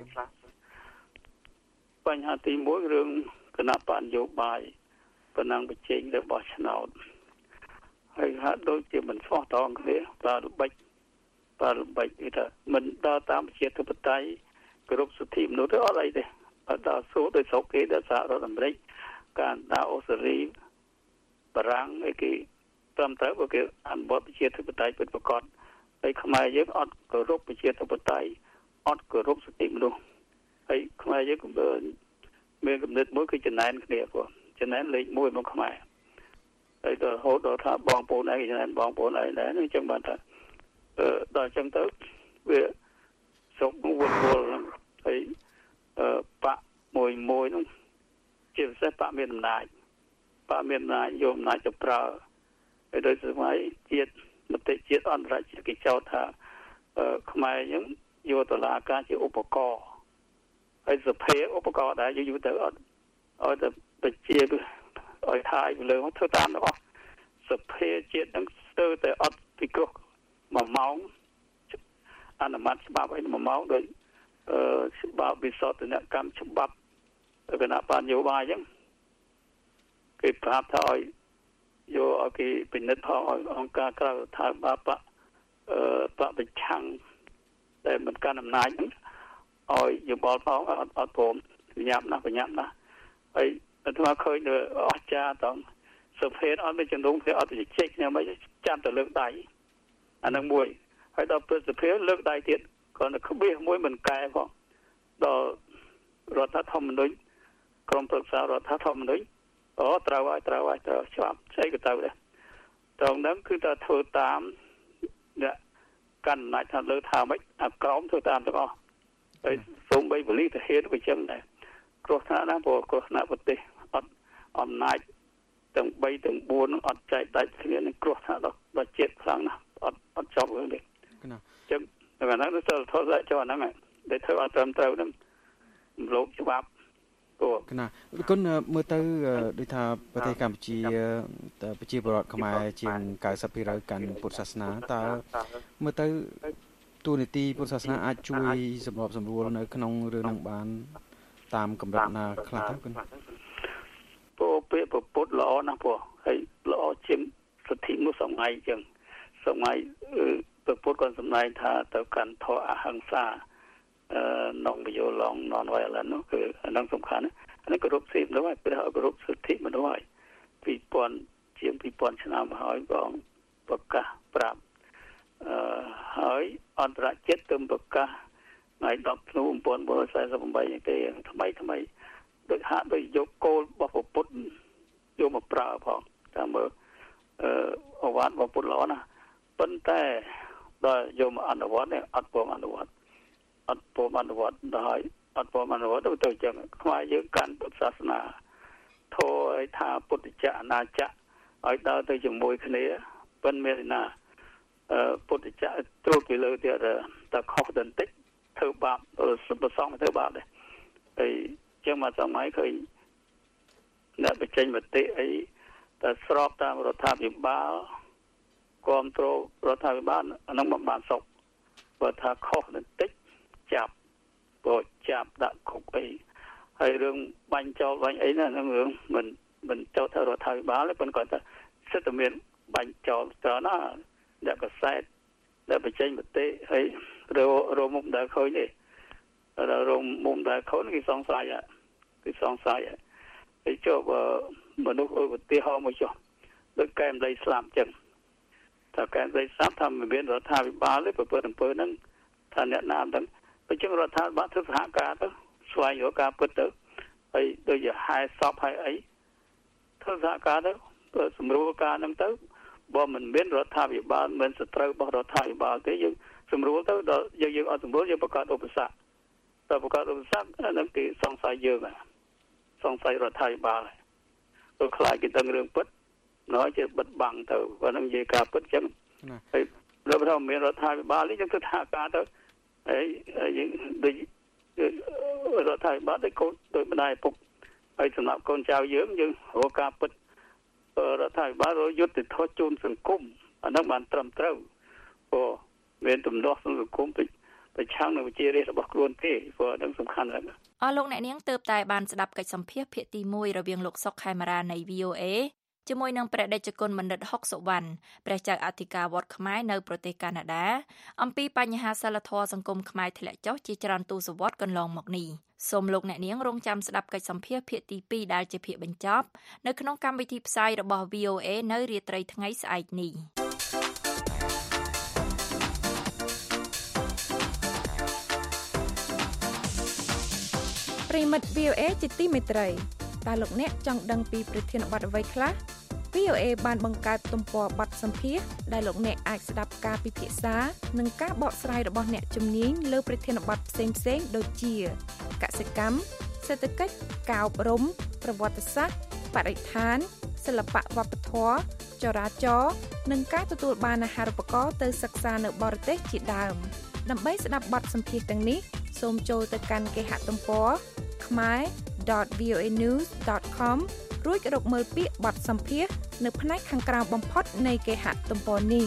បញ្ហាទីមួយរឿងគណៈបកនយោបាយប៉ុណ្ណឹងបញ្ចេញរបស់ឆ្នោតហើយហាក់ដូចជាមិនស្មោះត្រង់គ្នាប្រើល្បិចប្រើល្បិចគឺថាមិនដើរតាមប្រជាធិបតេយ្យគោរពសិទ្ធិមនុស្សទៅអត់អីទេអត់ដល់សួរដោយស្រុកគេដល់សហរដ្ឋអាមេរិកកាណាដាអូស្ត្រាលីបារាំងអីគេត្រឹមត្រូវបើគេអនុវត្តប្រជាធិបតេយ្យពិតប្រាកដហើយខ្មែរយើងអត់គោរពប្រជាធិបតេយ្យអត់គោរពសិទ្ធិមនុស្សហើយខ្មែរយើងក៏មានគំនិតមួយគឺចំណែនគ្នាព្រោះចំណែនលេខមួយមកខ្មែរហើយដល់រហូតដល់ថាបងប្អូនឯងចំណែនបងប្អូនឯងដែរអញ្ចឹងបានថាអឺដល់អញ្ចឹងទៅវាស្រុកវល់វល់ហើយអឺបាក់មួយមួយនោះជាពិសេសបាក់មានអំណាចបាក់មានអំណាចយកអំណាចទៅប្រើហើយដោយសម័យជាតិមតិជាតិអន្តរជាតិគេចោទថាអឺខ្មែរយើងយកតុលាការជាឧបករណ៍ហើយសភាឧបករណ៍ដែរយូរទៅអត់ឲ្យតែប្រជាឲ្យថាយលើមកធ្វើតាមរបស់សភាជាតិហ្នឹងស្ទៅតែអត់ពីគ្រោះមួយម៉ោងអនុម័តច្បាប់ឲ្យមួយម៉ោងដោយអឺច្បាប់វិសោធនកម្មច្បាប់គណៈបញ្ញោបាយអញ្ចឹងគេប្រាប់ថាឲ្យយកឲ្យគេពិនិត្យផងឲ្យអង្គការក្រៅរដ្ឋាភិបាលបកអឺបកប្រឆាំងតែមិនកាន់អំណាចហ្នឹងឲ្យយោបល់ផងអត់អត់ព្រមញ៉ាំណាស់បញ្ញាប់ណាស់ហើយអាត្មាឃើញទៅអស្ចារ្យតងសុភេទអត់មានចំនួនគេអត់ទៅជិះគ្នាមិនចាំទៅលើកដៃអានឹងមួយហើយដល់ព្រឹទ្ធសភាលើកដៃទៀតគាត់ទៅក្បៀសមួយមិនកែផងដល់រដ្ឋធម្មនុញ្ញក្រុមប្រឹក្សារដ្ឋធម្មនុញ្ញអូត្រូវហើយត្រូវហើយត្រូវច្បាប់ស្អីក៏ទៅដែរត្រង់ហ្នឹងគឺថាធ្វើតាមអ្នកកាន់អំណាចថាលើថាម៉េចអាក្រមធ្វើតាមទាំងអស់ហើយសូម្បីបលិទៅហេតុក៏ចឹងដែរគ្រោះថ្នាក់ណាព្រោះគ្រោះថ្នាក់ប្រទេសអត់អំណាចទាំងបីទាំងបួននឹងអត់ចែកដាច់គ្នានឹងគ្រោះថ្នាក់ដល់ជាតិខ្លាំងណាស់អត់អត់ចប់រឿងនេះណាចឹងតែហ្នឹងទៅថតចុះអាហ្នឹងដែលធ្វើអត់ត្រឹមត្រូវហ្នឹងលោកច្បាប់អូណាគុណមើលទៅដូចថាប្រទេសកម្ពុជាប្រជាពលរដ្ឋខ្មែរជាង 九十ភាគរយ កាន់ពុទ្ធសាសនាតើមើលទៅទូនីតិពុទ្ធសាសនាអាចជួយសម្របសម្រួលនៅក្នុងរឿងហ្នឹងបានតាមកម្រិតណាខ្លះទៅគុណពោពាក្យពុទ្ធល្អណាស់ព្រោះហើយល្អជាងសិទ្ធិមនុស្សសម័យចឹងសម័យពុទ្ធគាត់សម្ដែងថាទៅកាន់ធម៌អហិង្សាអឺនងវិយោឡង non-violent នោះគឺអានឹងសំខាន់អានេះគោរពសិទ្ធិមនុស្សហើយព្រះគោរពសិទ្ធិមនុស្សហើយពីរពាន់ជាងពីរពាន់ឆ្នាំហើយបងប្រកាសប្រាប់អឺហើយអន្តរជាតិទើបប្រកាសថ្ងៃដប់ធ្នូmột nghìn bốn trăm bốn mươi támទេថ្មីថ្មីដូចហាក់ដូចយកគោលរបស់ពុទ្ធយកមកប្រើផងតាមមើលអឺអវត្តរបស់ពុទ្ធល្អណាស់ប៉ុន្តែដល់យកមកអនុវត្តនេះអត់ព្រមអនុវត្តអត់ព្រមអនុវត្តដល់អត់ព្រមអនុវត្តទៅទៅចឹងខ្មែរយើងកាន់ពុទ្ធសាសនាធម៌ឲ្យថាពុទ្ធចក្រអនាចក្រឲ្យដើរទៅជាមួយគ្នាប៉ុន្តែមានណាអឺពុទ្ធចក្រត្រួតពីលើទៀតតែខុសបន្តិចធ្វើបាបសុបសងធ្វើបាបដែរហើយចឹងមកសម័យឃើញអ្នកបញ្ចេញមតិអីតែស្របតាមរដ្ឋាភិបាលគ្រប់គ្រងរដ្ឋាភិបាលអានឹងមិនបានសុខបើថាខុសបន្តិចចាប់បើចាប់ដាក់គុកអីហើយរឿងបាញ់ចោលបាញ់អីណាហ្នឹងរឿងមិនមិនចូលទៅរដ្ឋាភិបាលទេប៉ុន្តែគាត់ថាសិទ្ធិមានបាញ់ចោលច្រើនណាអ្នកកសែតអ្នកបញ្ចេញមតិហើយររមុំដែលឃើញនេះរមុំដែលឃើញគេសង្ស័យគេសង្ស័យហើយចុះមនុស្សឧទាហរណ៍មួយចុះដូចកែមដីស្លាប់ចឹងថាកែមដីស្លាប់ថាមិនមានរដ្ឋាភិបាលទេប្រពើអំពើហ្នឹងថាអ្នកណាហ្នឹងអញ្ចឹងរដ្ឋាភិបាលធ្វើសហការទៅស្វែងរកការពិតទៅហើយដូចជាហែសពហើយអីធ្វើសហការទៅសម្រួលការហ្នឹងទៅបើមិនមានរដ្ឋាភិបាលមិនសត្រូវរបស់រដ្ឋាភិបាលទេយើងសម្រួលទៅដល់យើងយើងអត់សម្រួលយើងបង្កើតឧបសគ្គតែបង្កើតឧបសគ្គហ្នឹងគេសង្ស័យយើងសង្ស័យរដ្ឋាភិបាលទៅខ្លាចគេដឹងរឿងពិតnóiជាបិទបាំងទៅបើនឹងនិយាយការពិតចឹងហើយលើថាមានរដ្ឋាភិបាលនេះយើងធ្វើថាការទៅហើយយើងដូចរដ្ឋាភិបាលដូចកូនដោយម្ដាយពុកហើយសម្រាប់កូនចៅយើងយើងរកការពិតរដ្ឋាភិបាលរយុទ្ធធម៌ជូនសង្គមអានោះបានត្រឹមត្រូវព្រោះមានទំនាស់សង្គមប្រឆាំងនឹងវិជារាជរបស់ខ្លួនទេព្រោះនឹងសំខាន់ណាស់អស់លោកអ្នកនាងទើបតែបានស្ដាប់កិច្ចសម្ភាសន៍ភាគទីមួយរវាងលោកសុកខេមរានៃ វី អូ เอ ជាមួយនឹងព្រះតេជគុណបណ្ឌិតហុកសុវណ្ណព្រះចៅអធិការវត្តខ្មែរនៅប្រទេសកាណាដាអំពីបញ្ហាសិលធម៌សង្គមខ្មែរធ្លាក់ចុះជាច្រើនទសវត្សរ៍កន្លងមកនេះសូមលោកអ្នកនាងរងចាំស្ដាប់កិច្ចសម្ភាសន៍ភាគទីពីរដែលជាភាគបញ្ចប់នៅក្នុងកម្មវិធីផ្សាយរបស់ វី អូ เอ នៅរាត្រីថ្ងៃស្អែកនេះប្រិមិត្ត វី អូ เอ ជាទីមេត្រីតើលោកអ្នកចង់ដឹងពីប្រធានបទអ្វីខ្លះ វី អូ เอ បានបង្កើតទំព័របទសម្ភាសន៍ដែលលោកអ្នកអាចស្ដាប់ការពិភាក្សានិងការបកស្រាយរបស់អ្នកជំនាញលើប្រធានបទផ្សេងៗដូចជាកសិកម្មសេដ្ឋកិច្ចការអប់រំប្រវត្តិសាស្ត្របរិស្ថានសិល្បៈវប្បធម៌ចរាចរណ៍និងការទទួលបានអាហារូបករណ៍ទៅសិក្សានៅបរទេសជាដើមដើម្បីស្ដាប់បទសម្ភាសន៍ទាំងនេះសូមចូលទៅកាន់គេហទំព័រ ខ្មែរ ដត វី អូ เอ news ដត com រួចរកមើលពាក្យបទសម្ភាសន៍នៅផ្នែកខាងក្រៅបំផុតនៃគេហទំព័រនេះ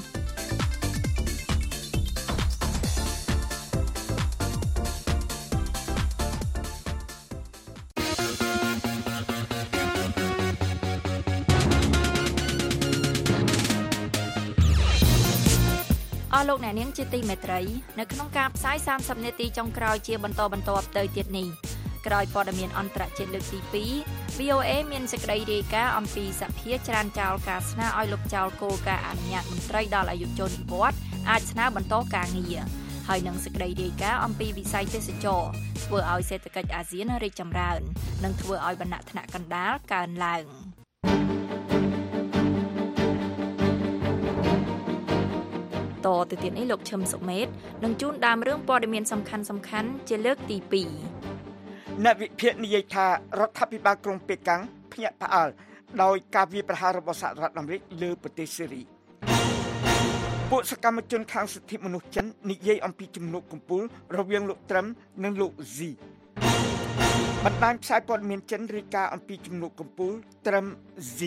អស់លោកអ្នកនាងជាទីមេត្រីនៅក្នុងការផ្សាយសាមសិបនាទីចុងក្រោយជាបន្តបន្ទាប់ទៅទៀតនេះក្រោយព័ត៌មានអន្តរជាតិលើកទីពីរ វី អូ เอ មានសេចក្តីរាយការណ៍អំពីសភាច្រានចោលការស្នើឲ្យលោកចោលគោលការណ៍អនុញ្ញាតមន្ត្រីដល់អាយុជននិវត្តន៍អាចស្នើបន្តការងារហើយនឹងសេចក្តីរាយការណ៍អំពីវិស័យទេសចរធ្វើឲ្យសេដ្ឋកិច្ចអាស៊ានរីកចម្រើននិងធ្វើឲ្យវណ្ណៈថ្នាក់កណ្ដាលកើនឡើងតទៅទៀតនេះលោកឈឹមសុមេតនឹងជួនដើមរឿងព័ត៌មានសំខាន់សំខាន់ជាលើកទីពីរអ្នកវិភាគនិយាយថារដ្ឋាភិបាលក្រុងប៉េកាំងភ្ញាក់ផ្អើលដោយការវាយប្រហាររបស់សហរដ្ឋអាមេរិកលើប្រទេសសេរីពួកសកម្មជនខាងសិទ្ធិមនុស្សចិននិយាយអំពីជំនួបកំពូលរវាងលោកត្រឹមនិងលោកស៊ីបណ្ដាញផ្សាយព័ត៌មានចិនរាយការណ៍អំពីជំនួបកំពូលត្រឹមស៊ី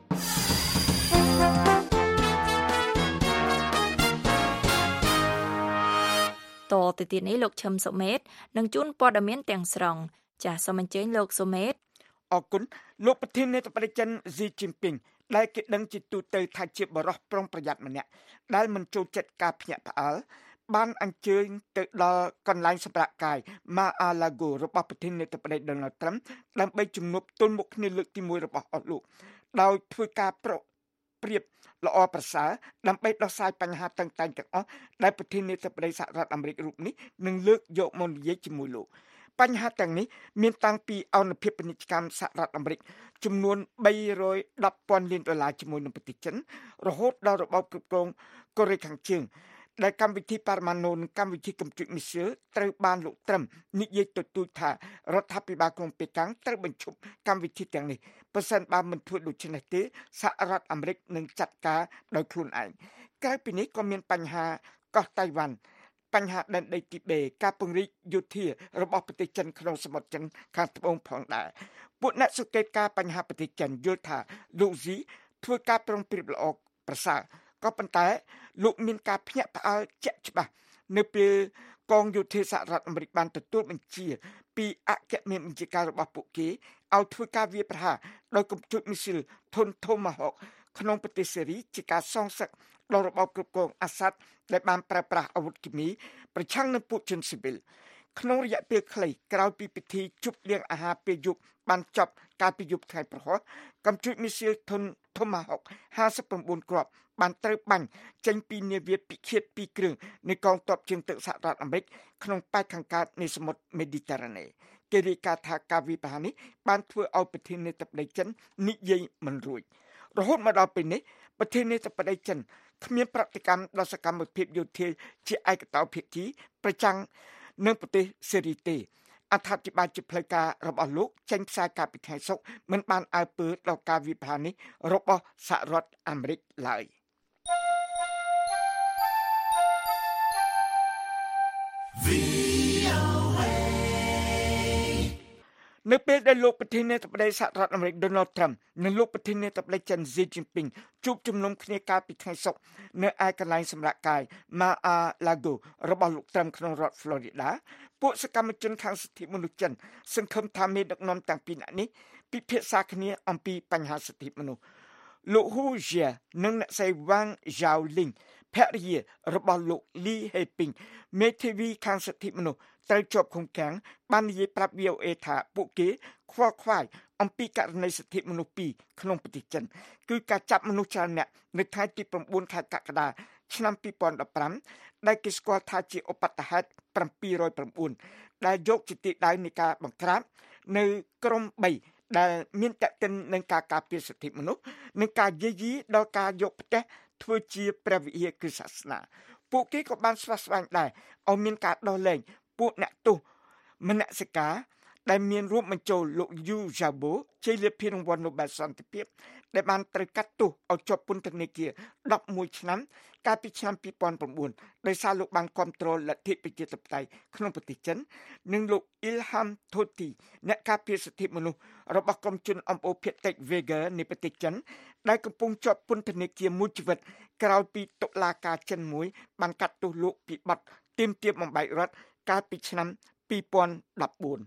តទៅទៀតនេះលោកឈឹមសុមេតនឹងជួនព័ត៌មានទាំងស្រុងចាសសូមអញ្ជើញលោកសុមេតអរគុណលោកប្រធានាធិបតីចិនស៊ីជីនពីងដែលគេដឹងជាទូទៅថាជាបរិះប្រុងប្រយ័ត្នម្នាក់ដែលមិនចូលចិត្តការភ្ញាក់ផ្អើលបានអញ្ជើញទៅដល់កន្លែងសម្រាប់កាយ Mar-a-Lago របស់ប្រធានាធិបតី Donald Trump ដើម្បីជំនួបទល់មុខគ្នាលើកទីមួយរបស់អស់លោកដោយធ្វើការប្រប្រៀបល្អប្រសើរដើម្បីដោះស្រាយបញ្ហាតឹងតែងទាំងអស់ដែលប្រធានាធិបតីសហរដ្ឋអាមេរិករូបនេះនឹងលើកយកមកនិយាយជាមួយលោកបញ្ហាទាំងនេះមានតាំងពីអនុភាពពាណិជ្ជកម្មសហរដ្ឋអាមេរិកចំនួនបីរយដប់ពាន់លានដុល្លារជាមួយនឹងប្រទេសចិនរហូតដល់របបគ្រប់គ្រងកូរ៉េខាងជើងដែលកម្មវិធីប៉ារ៉ាម៉ាណូនិងកម្មវិធីកំជុចមីស៊ីលត្រូវបានលោកត្រឹមនិយាយទទូចថារដ្ឋាភិបាលក្រុងប៉េកាំងត្រូវបញ្ឈប់កម្មវិធីទាំងនេះបើសិនបើមិនធ្វើដូច្នេះទេសហរដ្ឋអាមេរិកនឹងចាត់ការដោយខ្លួនឯងក្រៅពីនេះក៏មានបញ្ហាកោះតៃវ៉ាន់បញ្ហាដែនដីទីបេការពង្រីកយោធារបស់ប្រទេសចិនក្នុងសមុទ្រចិនខាងត្បូងផងដែរពួកអ្នកសង្កេតការបញ្ហាប្រទេសចិនយល់ថាលោកស៊ីធ្វើការប្រុងប្រយ័ត្នល្អប្រសើរក៏ប៉ុន្តែលោកមានការភ្ញាក់ផ្អើលជាក់ច្បាស់នៅពេលកងយោធាសហរដ្ឋអាមេរិកបានទទួលបញ្ជាពីអគ្គមេបញ្ជាការរបស់ពួកគេឲ្យធ្វើការវាយប្រហារដោយកំជុតមីស៊ីលធុនថូម៉ាហុកក្នុងប្រទេសសេរីជាការសងសឹកដល់របបគ្រប់គ្រងអាសាត់ដែលបានប្រើប្រាស់អាវុធគីមីប្រឆាំងនឹងពួកជនស៊ីវិលក្នុងរយៈពេលខ្លីក្រោយពីពិធីជប់លៀងអាហារពេលយប់បានចប់កាលពីយប់ថ្ងៃប្រហោះកំជុតមីស៊ីលធុនថូម៉ាហុកห้าสิบเก้าគ្រាប់បានត្រូវបាញ់ចេញពីនាវាពិឃាតពីរគ្រឿងនៃកងទ័ពជើងទឹកសហរដ្ឋអាមេរិកក្នុងប៉ែកខាងកើតនៃសមុទ្រមេឌីទែរ៉ាណេគេរាយការណ៍ថាការវាយប្រហារនេះបានធ្វើឲ្យប្រធានាធិបតីចិននិយាយមិនរួចរហូតមកដល់ពេលនេះប្រធានាធិបតីចិនគ្មានប្រតិកម្មដល់សកម្មភាពយោធាជាឯកតោភាគីប្រចាំងនៅប្រទេសសេរីទេអត្ថាធិប្បាយជាផ្លូវការរបស់លោកចេញផ្សាយកាលពីថ្ងៃសុក្រមិនបានអើពើដល់ការវិភាគនេះរបស់សហរដ្ឋអាមេរិកឡើយនៅពេលដែលលោកប្រធានាធិបតីសហរដ្ឋអាមេរិក Donald Trump និងលោកប្រធានាធិបតីចិន Xi Jinping ជួបជុំគ្នាកាលពីថ្ងៃសុក្រនៅឯកន្លែងសម្រាកកាយ Mar-a-Lago របស់លោក Trump ក្នុងរដ្ឋ Florida ពួកសកម្មជនខាងសិទ្ធិមនុស្សចិនសង្ឃឹមថាមេដឹកនាំទាំងពីរនាក់នេះពិភាក្សាគ្នាអំពីបញ្ហាសិទ្ធិមនុស្សលោក Hu Jia និងអ្នកស្រី Wang Zhaolin ភរិយារបស់លោក Li Heping មេធាវីខាងសិទ្ធិមនុស្សត្រូវជាប់ឃុំឃាំងបាននិយាយប្រាប់ វី អូ เอ ថាពួកគេខ្វល់ខ្វាយអំពីករណីសិទ្ធិមនុស្សពីរក្នុងប្រទេសចិនគឺការចាប់មនុស្សច្រើនអ្នកនៅថ្ងៃទីប្រាំបួនខែកក្កដាឆ្នាំពីរពាន់ដប់ប្រាំដែលគេស្គាល់ថាជាឧបទ្ទហេតុ7០៩ដែលយកជាទីដៅនៃការបង្ក្រាបនៅក្រុមបីដែលមានតេតិននឹងការការពារសិទ្ធិមនុស្សនិងការយាយីដល់ការយកផ្ទះធ្វើជាព្រះវិហារគឺសាសនាពួកគេក៏បានស្វាស្វែងដែរឲ្យមានការដោះលែងពួកអ្នកទោសមនសិការដែលមានរួមបញ្ចូលលោកយូហ្សាបូជ័យលាភីរង្វាន់ Nobel សន្តិភាពដែលបានត្រូវកាត់ទោសឲ្យជាប់ពន្ធនាគារដប់មួយឆ្នាំកាលពីឆ្នាំពីរពាន់ប្រាំបួនដោយសារលោកបានគាំទ្រលទ្ធិប្រជាធិបតេយ្យក្នុងប្រទេសចិននិងលោក Ilham Tohti អ្នកការពារសិទ្ធិមនុស្សរបស់ក្រុមជនអំបូរភាគតិច Uyghur នៃប្រទេសចិនដែលកំពុងជាប់ពន្ធនាគារមួយជីវិតក្រោយពីតុលាការចិនមួយបានកាត់ទោសលោកពីបទទាមទារបំបែករដ្ឋកាលពីឆ្នាំពីរពាន់ដប់បួន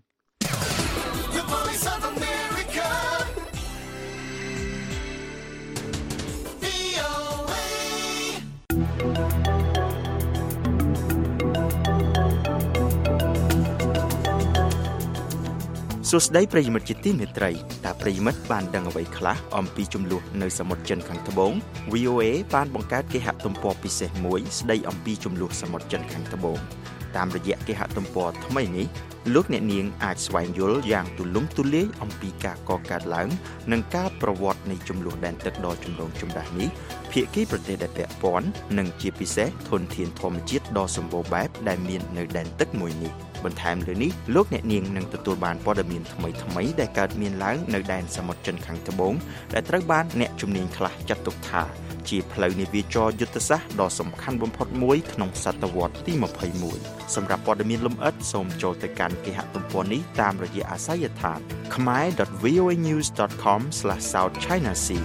សួស្តីប្រិយមិត្តជាទីមេត្រីតើប្រិយមិត្តបានដឹងអ្វីខ្លះអំពីចំនួននៅសមុទ្រចិនខាងត្បូង វី អូ เอ បានបង្កើតគេហទំព័រពិសេសមួយស្ដីអំពីចំនួនសមុទ្រចិនខាងត្បូងតាមរយៈគេហទំព័រថ្មីនេះលោកអ្នកនាងអាចស្វែងយល់យ៉ាងទូលំទូលាយអំពីការកកើតឡើងនិងការប្រវត្តិនៃចំនួនដែនទឹកដ៏ចម្រូងចម្រាសនេះភាគីប្រទេសដែលពាក់ព័ន្ធនិងជាពិសេសធនធានធម្មជាតិដ៏សម្បូរបែបដែលមាននៅដែនទឹកមួយនេះបន្ថែមលើនេះលោកអ្នកនាងនឹងទទួលបានព័ត៌មានថ្មីៗដែលកើតមានឡើងនៅដែនសមុទ្រចិនខាងត្បូងដែលត្រូវបានអ្នកជំនាញខ្លះចាត់ទុកថាជាផ្លូវនាវាចរយុទ្ធសាស្ត្រដ៏សំខាន់បំផុតមួយក្នុងសតវត្សរ៍ទីម្ភៃមួយសម្រាប់ព័ត៌មានលម្អិតសូមចូលទៅកាន់គេហទំព័រនេះតាមរយៈអាសយដ្ឋាន khmer dot v o a news dot com slash south china sea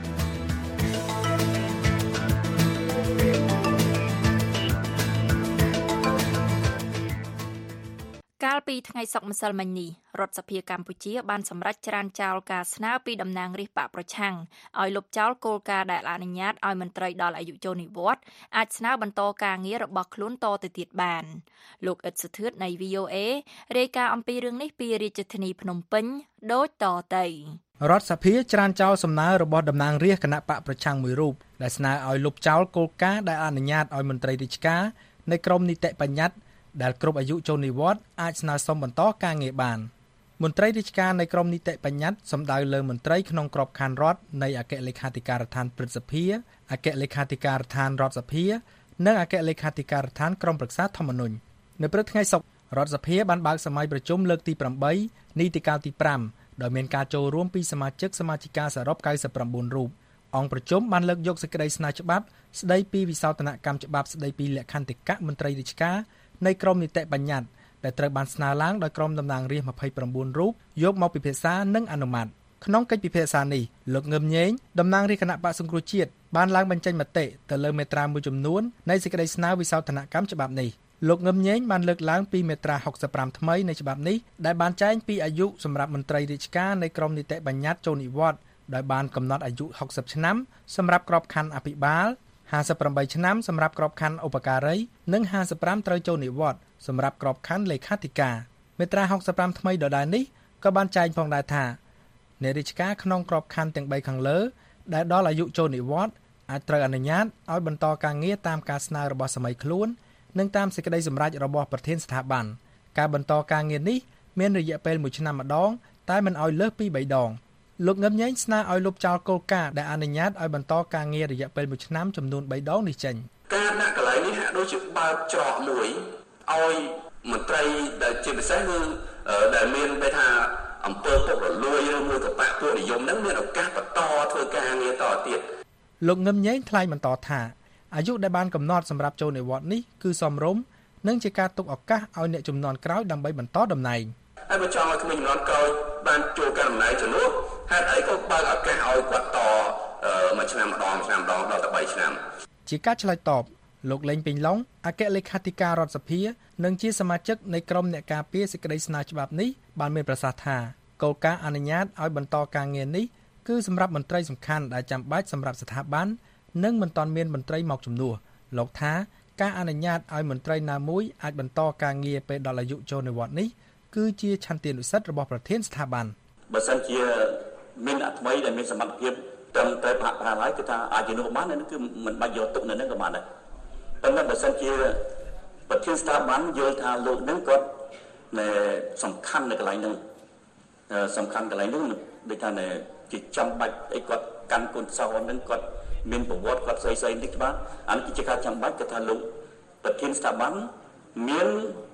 កាលពីថ្ងៃសុក្រម្សិលមិញនេះរដ្ឋសភាកម្ពុជាបានសម្រេចច្រានចោលការស្នើពីតំណាងរាស្ត្របកប្រឆាំងឲ្យលុបចោលគោលការណ៍ដែលអនុញ្ញាតឲ្យមន្ត្រីដល់អាយុចូលនិវត្តន៍អាចស្នើបន្តការងាររបស់ខ្លួនតទៅទៀតបានលោកអ៊ិតសុធឿននៃ វី អូ เอ រាយការណ៍អំពីរឿងនេះពីរាជធានីភ្នំពេញដូចតទៅរដ្ឋសភាច្រានចោលសំណើរបស់តំណាងរាស្ត្រគណៈបកប្រឆាំងមួយរូបដែលស្នើឲ្យលុបចោលគោលការណ៍ដែលអនុញ្ញាតឲ្យមន្ត្រីរាជការនៃក្រមនីតិបញ្ញត្តិដែលគ្រប់អាយុចូលនិវត្តន៍អាចស្នើសុំបន្តការងារបានមន្ត្រីរាជការនៃក្រមនីតិបញ្ញត្តិសម្ដៅលើមន្ត្រីក្នុងក្របខ័ណ្ឌរដ្ឋនៃអគ្គលេខាធិការដ្ឋានព្រឹទ្ធសភាអគ្គលេខាធិការដ្ឋានរដ្ឋសភានិងអគ្គលេខាធិការដ្ឋានក្រមប្រឹក្សាធម្មនុញ្ញនៅព្រឹកថ្ងៃសុក្ររដ្ឋសភាបានបើកសម័យប្រជុំលើកទីប្រាំនីតិកាលទីប្រាំដោយមានការចូលរួមពីសមាជិកសមាជិកាសរុបកៅសិបប្រាំបួនរូបអង្គប្រជុំបានលើកយកសេចក្តីស្នើច្បាប់ស្តីពីវិសោធនកម្មច្បាប់ស្តីពីលក្ខន្តិកៈមន្ត្រីរាជការនៃក្រមនីតិបញ្ញត្តិដែលត្រូវបានស្នើឡើងដោយក្រុមតំណាងរាស្ត្រម្ភៃប្រាំបួនរូបយកមកពិភាក្សានិងអនុម័តក្នុងកិច្ចពិភាក្សានេះលោកងឹមញែងតំណាងរាស្ត្រគណៈបក្សសង្គ្រោះជាតិបានឡើងបញ្ចេញមតិទៅលើមាត្រាមួយចំនួននៃសេចក្តីស្នើវិសោធនកម្មច្បាប់នេះលោកងឹមញែងបានលើកឡើងពីមាត្រាហុកសិបប្រាំថ្មីនៃច្បាប់នេះដែលបានចែងពីអាយុសម្រាប់មន្ត្រីរាជការនៃក្រមនីតិបញ្ញត្តិចូលនិវត្តន៍ដោយបានកំណត់អាយុហុកសិបឆ្នាំសម្រាប់ក្របខ័ណ្ឌអភិបាលห้าสิบแปดឆ្នាំសម្រាប់ក្របខ័ណ្ឌឧបការីនិងห้าสิบห้าត្រូវចូលនិវត្តន៍សម្រាប់ក្របខ័ណ្ឌលេខាធិការមាត្រាហុកសិបប្រាំថ្មីដដែលនេះក៏បានចែងផងដែរថាអ្នករាជការក្នុងក្របខ័ណ្ឌទាំងបីខាងលើដែលដល់អាយុចូលនិវត្តន៍អាចត្រូវអនុញ្ញាតឲ្យបន្តការងារតាមការស្នើរបស់សម័យខ្លួននិងតាមសេចក្តីសម្រេចរបស់ប្រធានស្ថាប័នការបន្តការងារនេះមានរយៈពេលមួយឆ្នាំម្ដងតែមិនឲ្យលើសពីបីដងលោកងឹមញែងស្នើឲ្យលុបចោលគោលការណ៍ដែលអនុញ្ញាតឲ្យបន្តការងាររយៈពេលមួយឆ្នាំចំនួនបីដងនេះចេញការដាក់កន្លែងនេះហាក់ដូចជាបើកច្រកមួយឲ្យមន្ត្រីដែលជាពិសេសគឺដែលមានបែបថាអំពើពុករលួយឬមួយក៏បកពួកនិយមហ្នឹងមានឱកាសបន្តធ្វើការងារតទៀតលោកងឹមញែងថ្លែងបន្តថាអាយុដែលបានកំណត់សម្រាប់ចូលនិវត្តន៍នេះគឺសមរម្យនិងជាការទុកឱកាសឲ្យអ្នកជំនាន់ក្រោយដើម្បីបន្តតំណែងហើយបើចង់ឲ្យក្មេងជំនាន់ក្រោយបានចូលការតំណែងជំនួសហេតុអីក៏បើកឱកាសឲ្យគាត់តមួយឆ្នាំម្ដងឆ្នាំម្ដងដល់ទៅបីឆ្នាំជាការឆ្លើយតបលោកលេងពេញឡុងអគ្គលេខាធិការរដ្ឋសភានិងជាសមាជិកនៃក្រុមអ្នកការពារសេចក្តីស្នើច្បាប់នេះបានមានប្រសាសន៍ថាគោលការណ៍អនុញ្ញាតឲ្យបន្តការងារនេះគឺសម្រាប់មន្ត្រីសំខាន់ដែលចាំបាច់សម្រាប់ស្ថាប័ននិងមិនទាន់មានមន្ត្រីមកជំនួសលោកថាការអនុញ្ញាតឲ្យមន្ត្រីណាមួយអាចបន្តការងារពេលដល់អាយុចូលនិវត្តន៍នេះគឺជាឆន្ទានុសិទ្ធិរបស់ប្រធានស្ថាប័នបើសិនជាមានអាថ្មីដែលមានសមត្ថភាពត្រឹមត្រូវប្រហាក់ប្រហែលហើយគឺថាអាចជំនួសបាននោះគឺមិនបាច់យកទុកនៅនឹងក៏បានដែរប៉ុន្តែបើសិនជាប្រធានស្ថាប័នយល់ថាលោកនឹងគាត់សំខាន់នៅកន្លែងហ្នឹងសំខាន់កន្លែងហ្នឹងដូចថាជាចាំបាច់អីគាត់កាន់គុណសោហ្នឹងគាត់មានប្រវត្តិគាត់ស្អីស្អីនេះច្បាស់អានេះគឺជាការចាំបាច់គាត់ថាលោកប្រធានស្ថាប័នមាន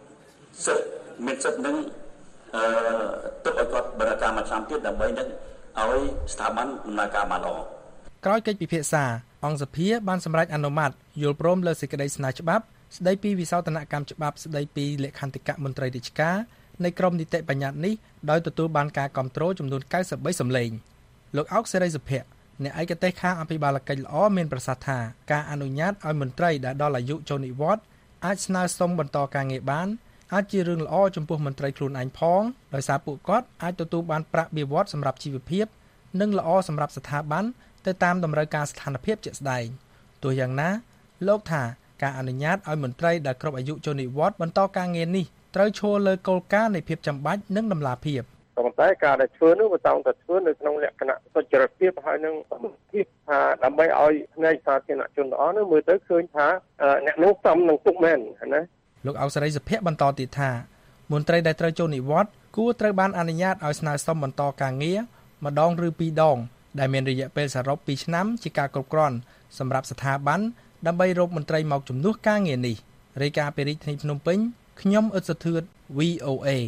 សិទ្ធិមានសិទ្ធិនឹងអឺទុកឲ្យគាត់បរិយាកាសមួយឆ្នាំទៀតដើម្បីនឹងឲ្យស្ថាប័នដំណើរការបានល្អក្រោយកិច្ចពិភាក្សាអង្គសភាបានសម្រេចអនុម័តយល់ព្រមលើសេចក្តីស្នើច្បាប់ស្តីពីវិសោធនកម្មច្បាប់ស្តីពីលក្ខន្តិកៈមន្ត្រីរាជការនៃក្រមនីតិបញ្ញត្តិនេះដោយទទួលបានការគាំទ្រចំនួនកៅសិបបីសំឡេងលោកអុកសេរីសុភ័ក្រអ្នកឯកទេសខាងអភិបាលកិច្ចល្អមានប្រសាសន៍ថាការអនុញ្ញាតឲ្យមន្ត្រីដែលដល់អាយុចូលនិវត្តន៍អាចស្នើសុំបន្តការងារបានអាចជារឿងល្អចំពោះមន្ត្រីខ្លួនឯងផងដោយសារពួកគាត់អាចទទួលបានប្រាក់បៀវត្សសម្រាប់ជីវភាពនិងល្អសម្រាប់ស្ថាប័នទៅតាមតម្រូវការស្ថានភាពជាក់ស្ដែងទោះយ៉ាងណាលោកថាការអនុញ្ញាតឲ្យមន្ត្រីដែលគ្រប់អាយុចូលនិវត្តន៍បន្តការងារនេះត្រូវឈរលើគោលការណ៍នៃភាពចាំបាច់និងតម្លាភាពប៉ុន្តែការដែលធ្វើនោះវាต้องតែធ្វើនៅក្នុងលក្ខណៈសុចរិតភាពហើយនឹងសមត្ថភាពថាដើម្បីឲ្យផ្នែកសាធារណជនទាំងអស់នោះមើលទៅឃើញថាអ្នកនោះសមនឹងទុកមែនណាលោកអុកសេរីសុភ័ក្របន្តទៀតថាមន្ត្រីដែលត្រូវចូលនិវត្តន៍គួរត្រូវបានអនុញ្ញាតឲ្យស្នើសុំបន្តការងារម្ដងឬពីរដងដែលមានរយៈពេលសរុបពីរឆ្នាំជាការគ្រប់គ្រាន់សម្រាប់ស្ថាប័នដើម្បីរកមន្ត្រីមកជំនួសការងារនេះរាយការណ៍ពីរាជធានីភ្នំពេញខ្ញុំអ៊ុតសុធឿន វី អូ เอ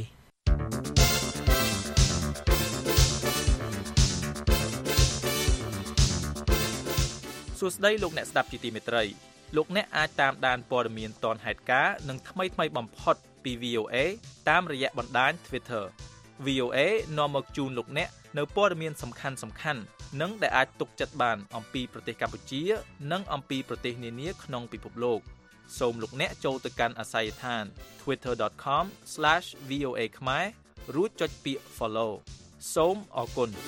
សួស្តីលោកអ្នកស្ដាប់ជាទីមេត្រីលោកអ្នកអាចតាមដានព័ត៌មានទាន់ហេតុការណ៍និងថ្មីថ្មីបំផុតពី វី អូ เอ តាមរយៈបណ្ដាញ Twitter វី អូ เอ នាំមកជូនលោកអ្នកនៅព័ត៌មានសំខាន់សំខាន់និងដែលអាចទុកចិត្តបានអំពីប្រទេសកម្ពុជានិងអំពីប្រទេសនានាក្នុងពិភពលោកសូមលោកអ្នកចូលទៅកាន់អាស័យដ្ឋាន ทวิตเตอร์ ដอท คอม ស្លាช វី អូ เอ ខ្មែររួចចុចពាក្យ Follow សូមអរគុណ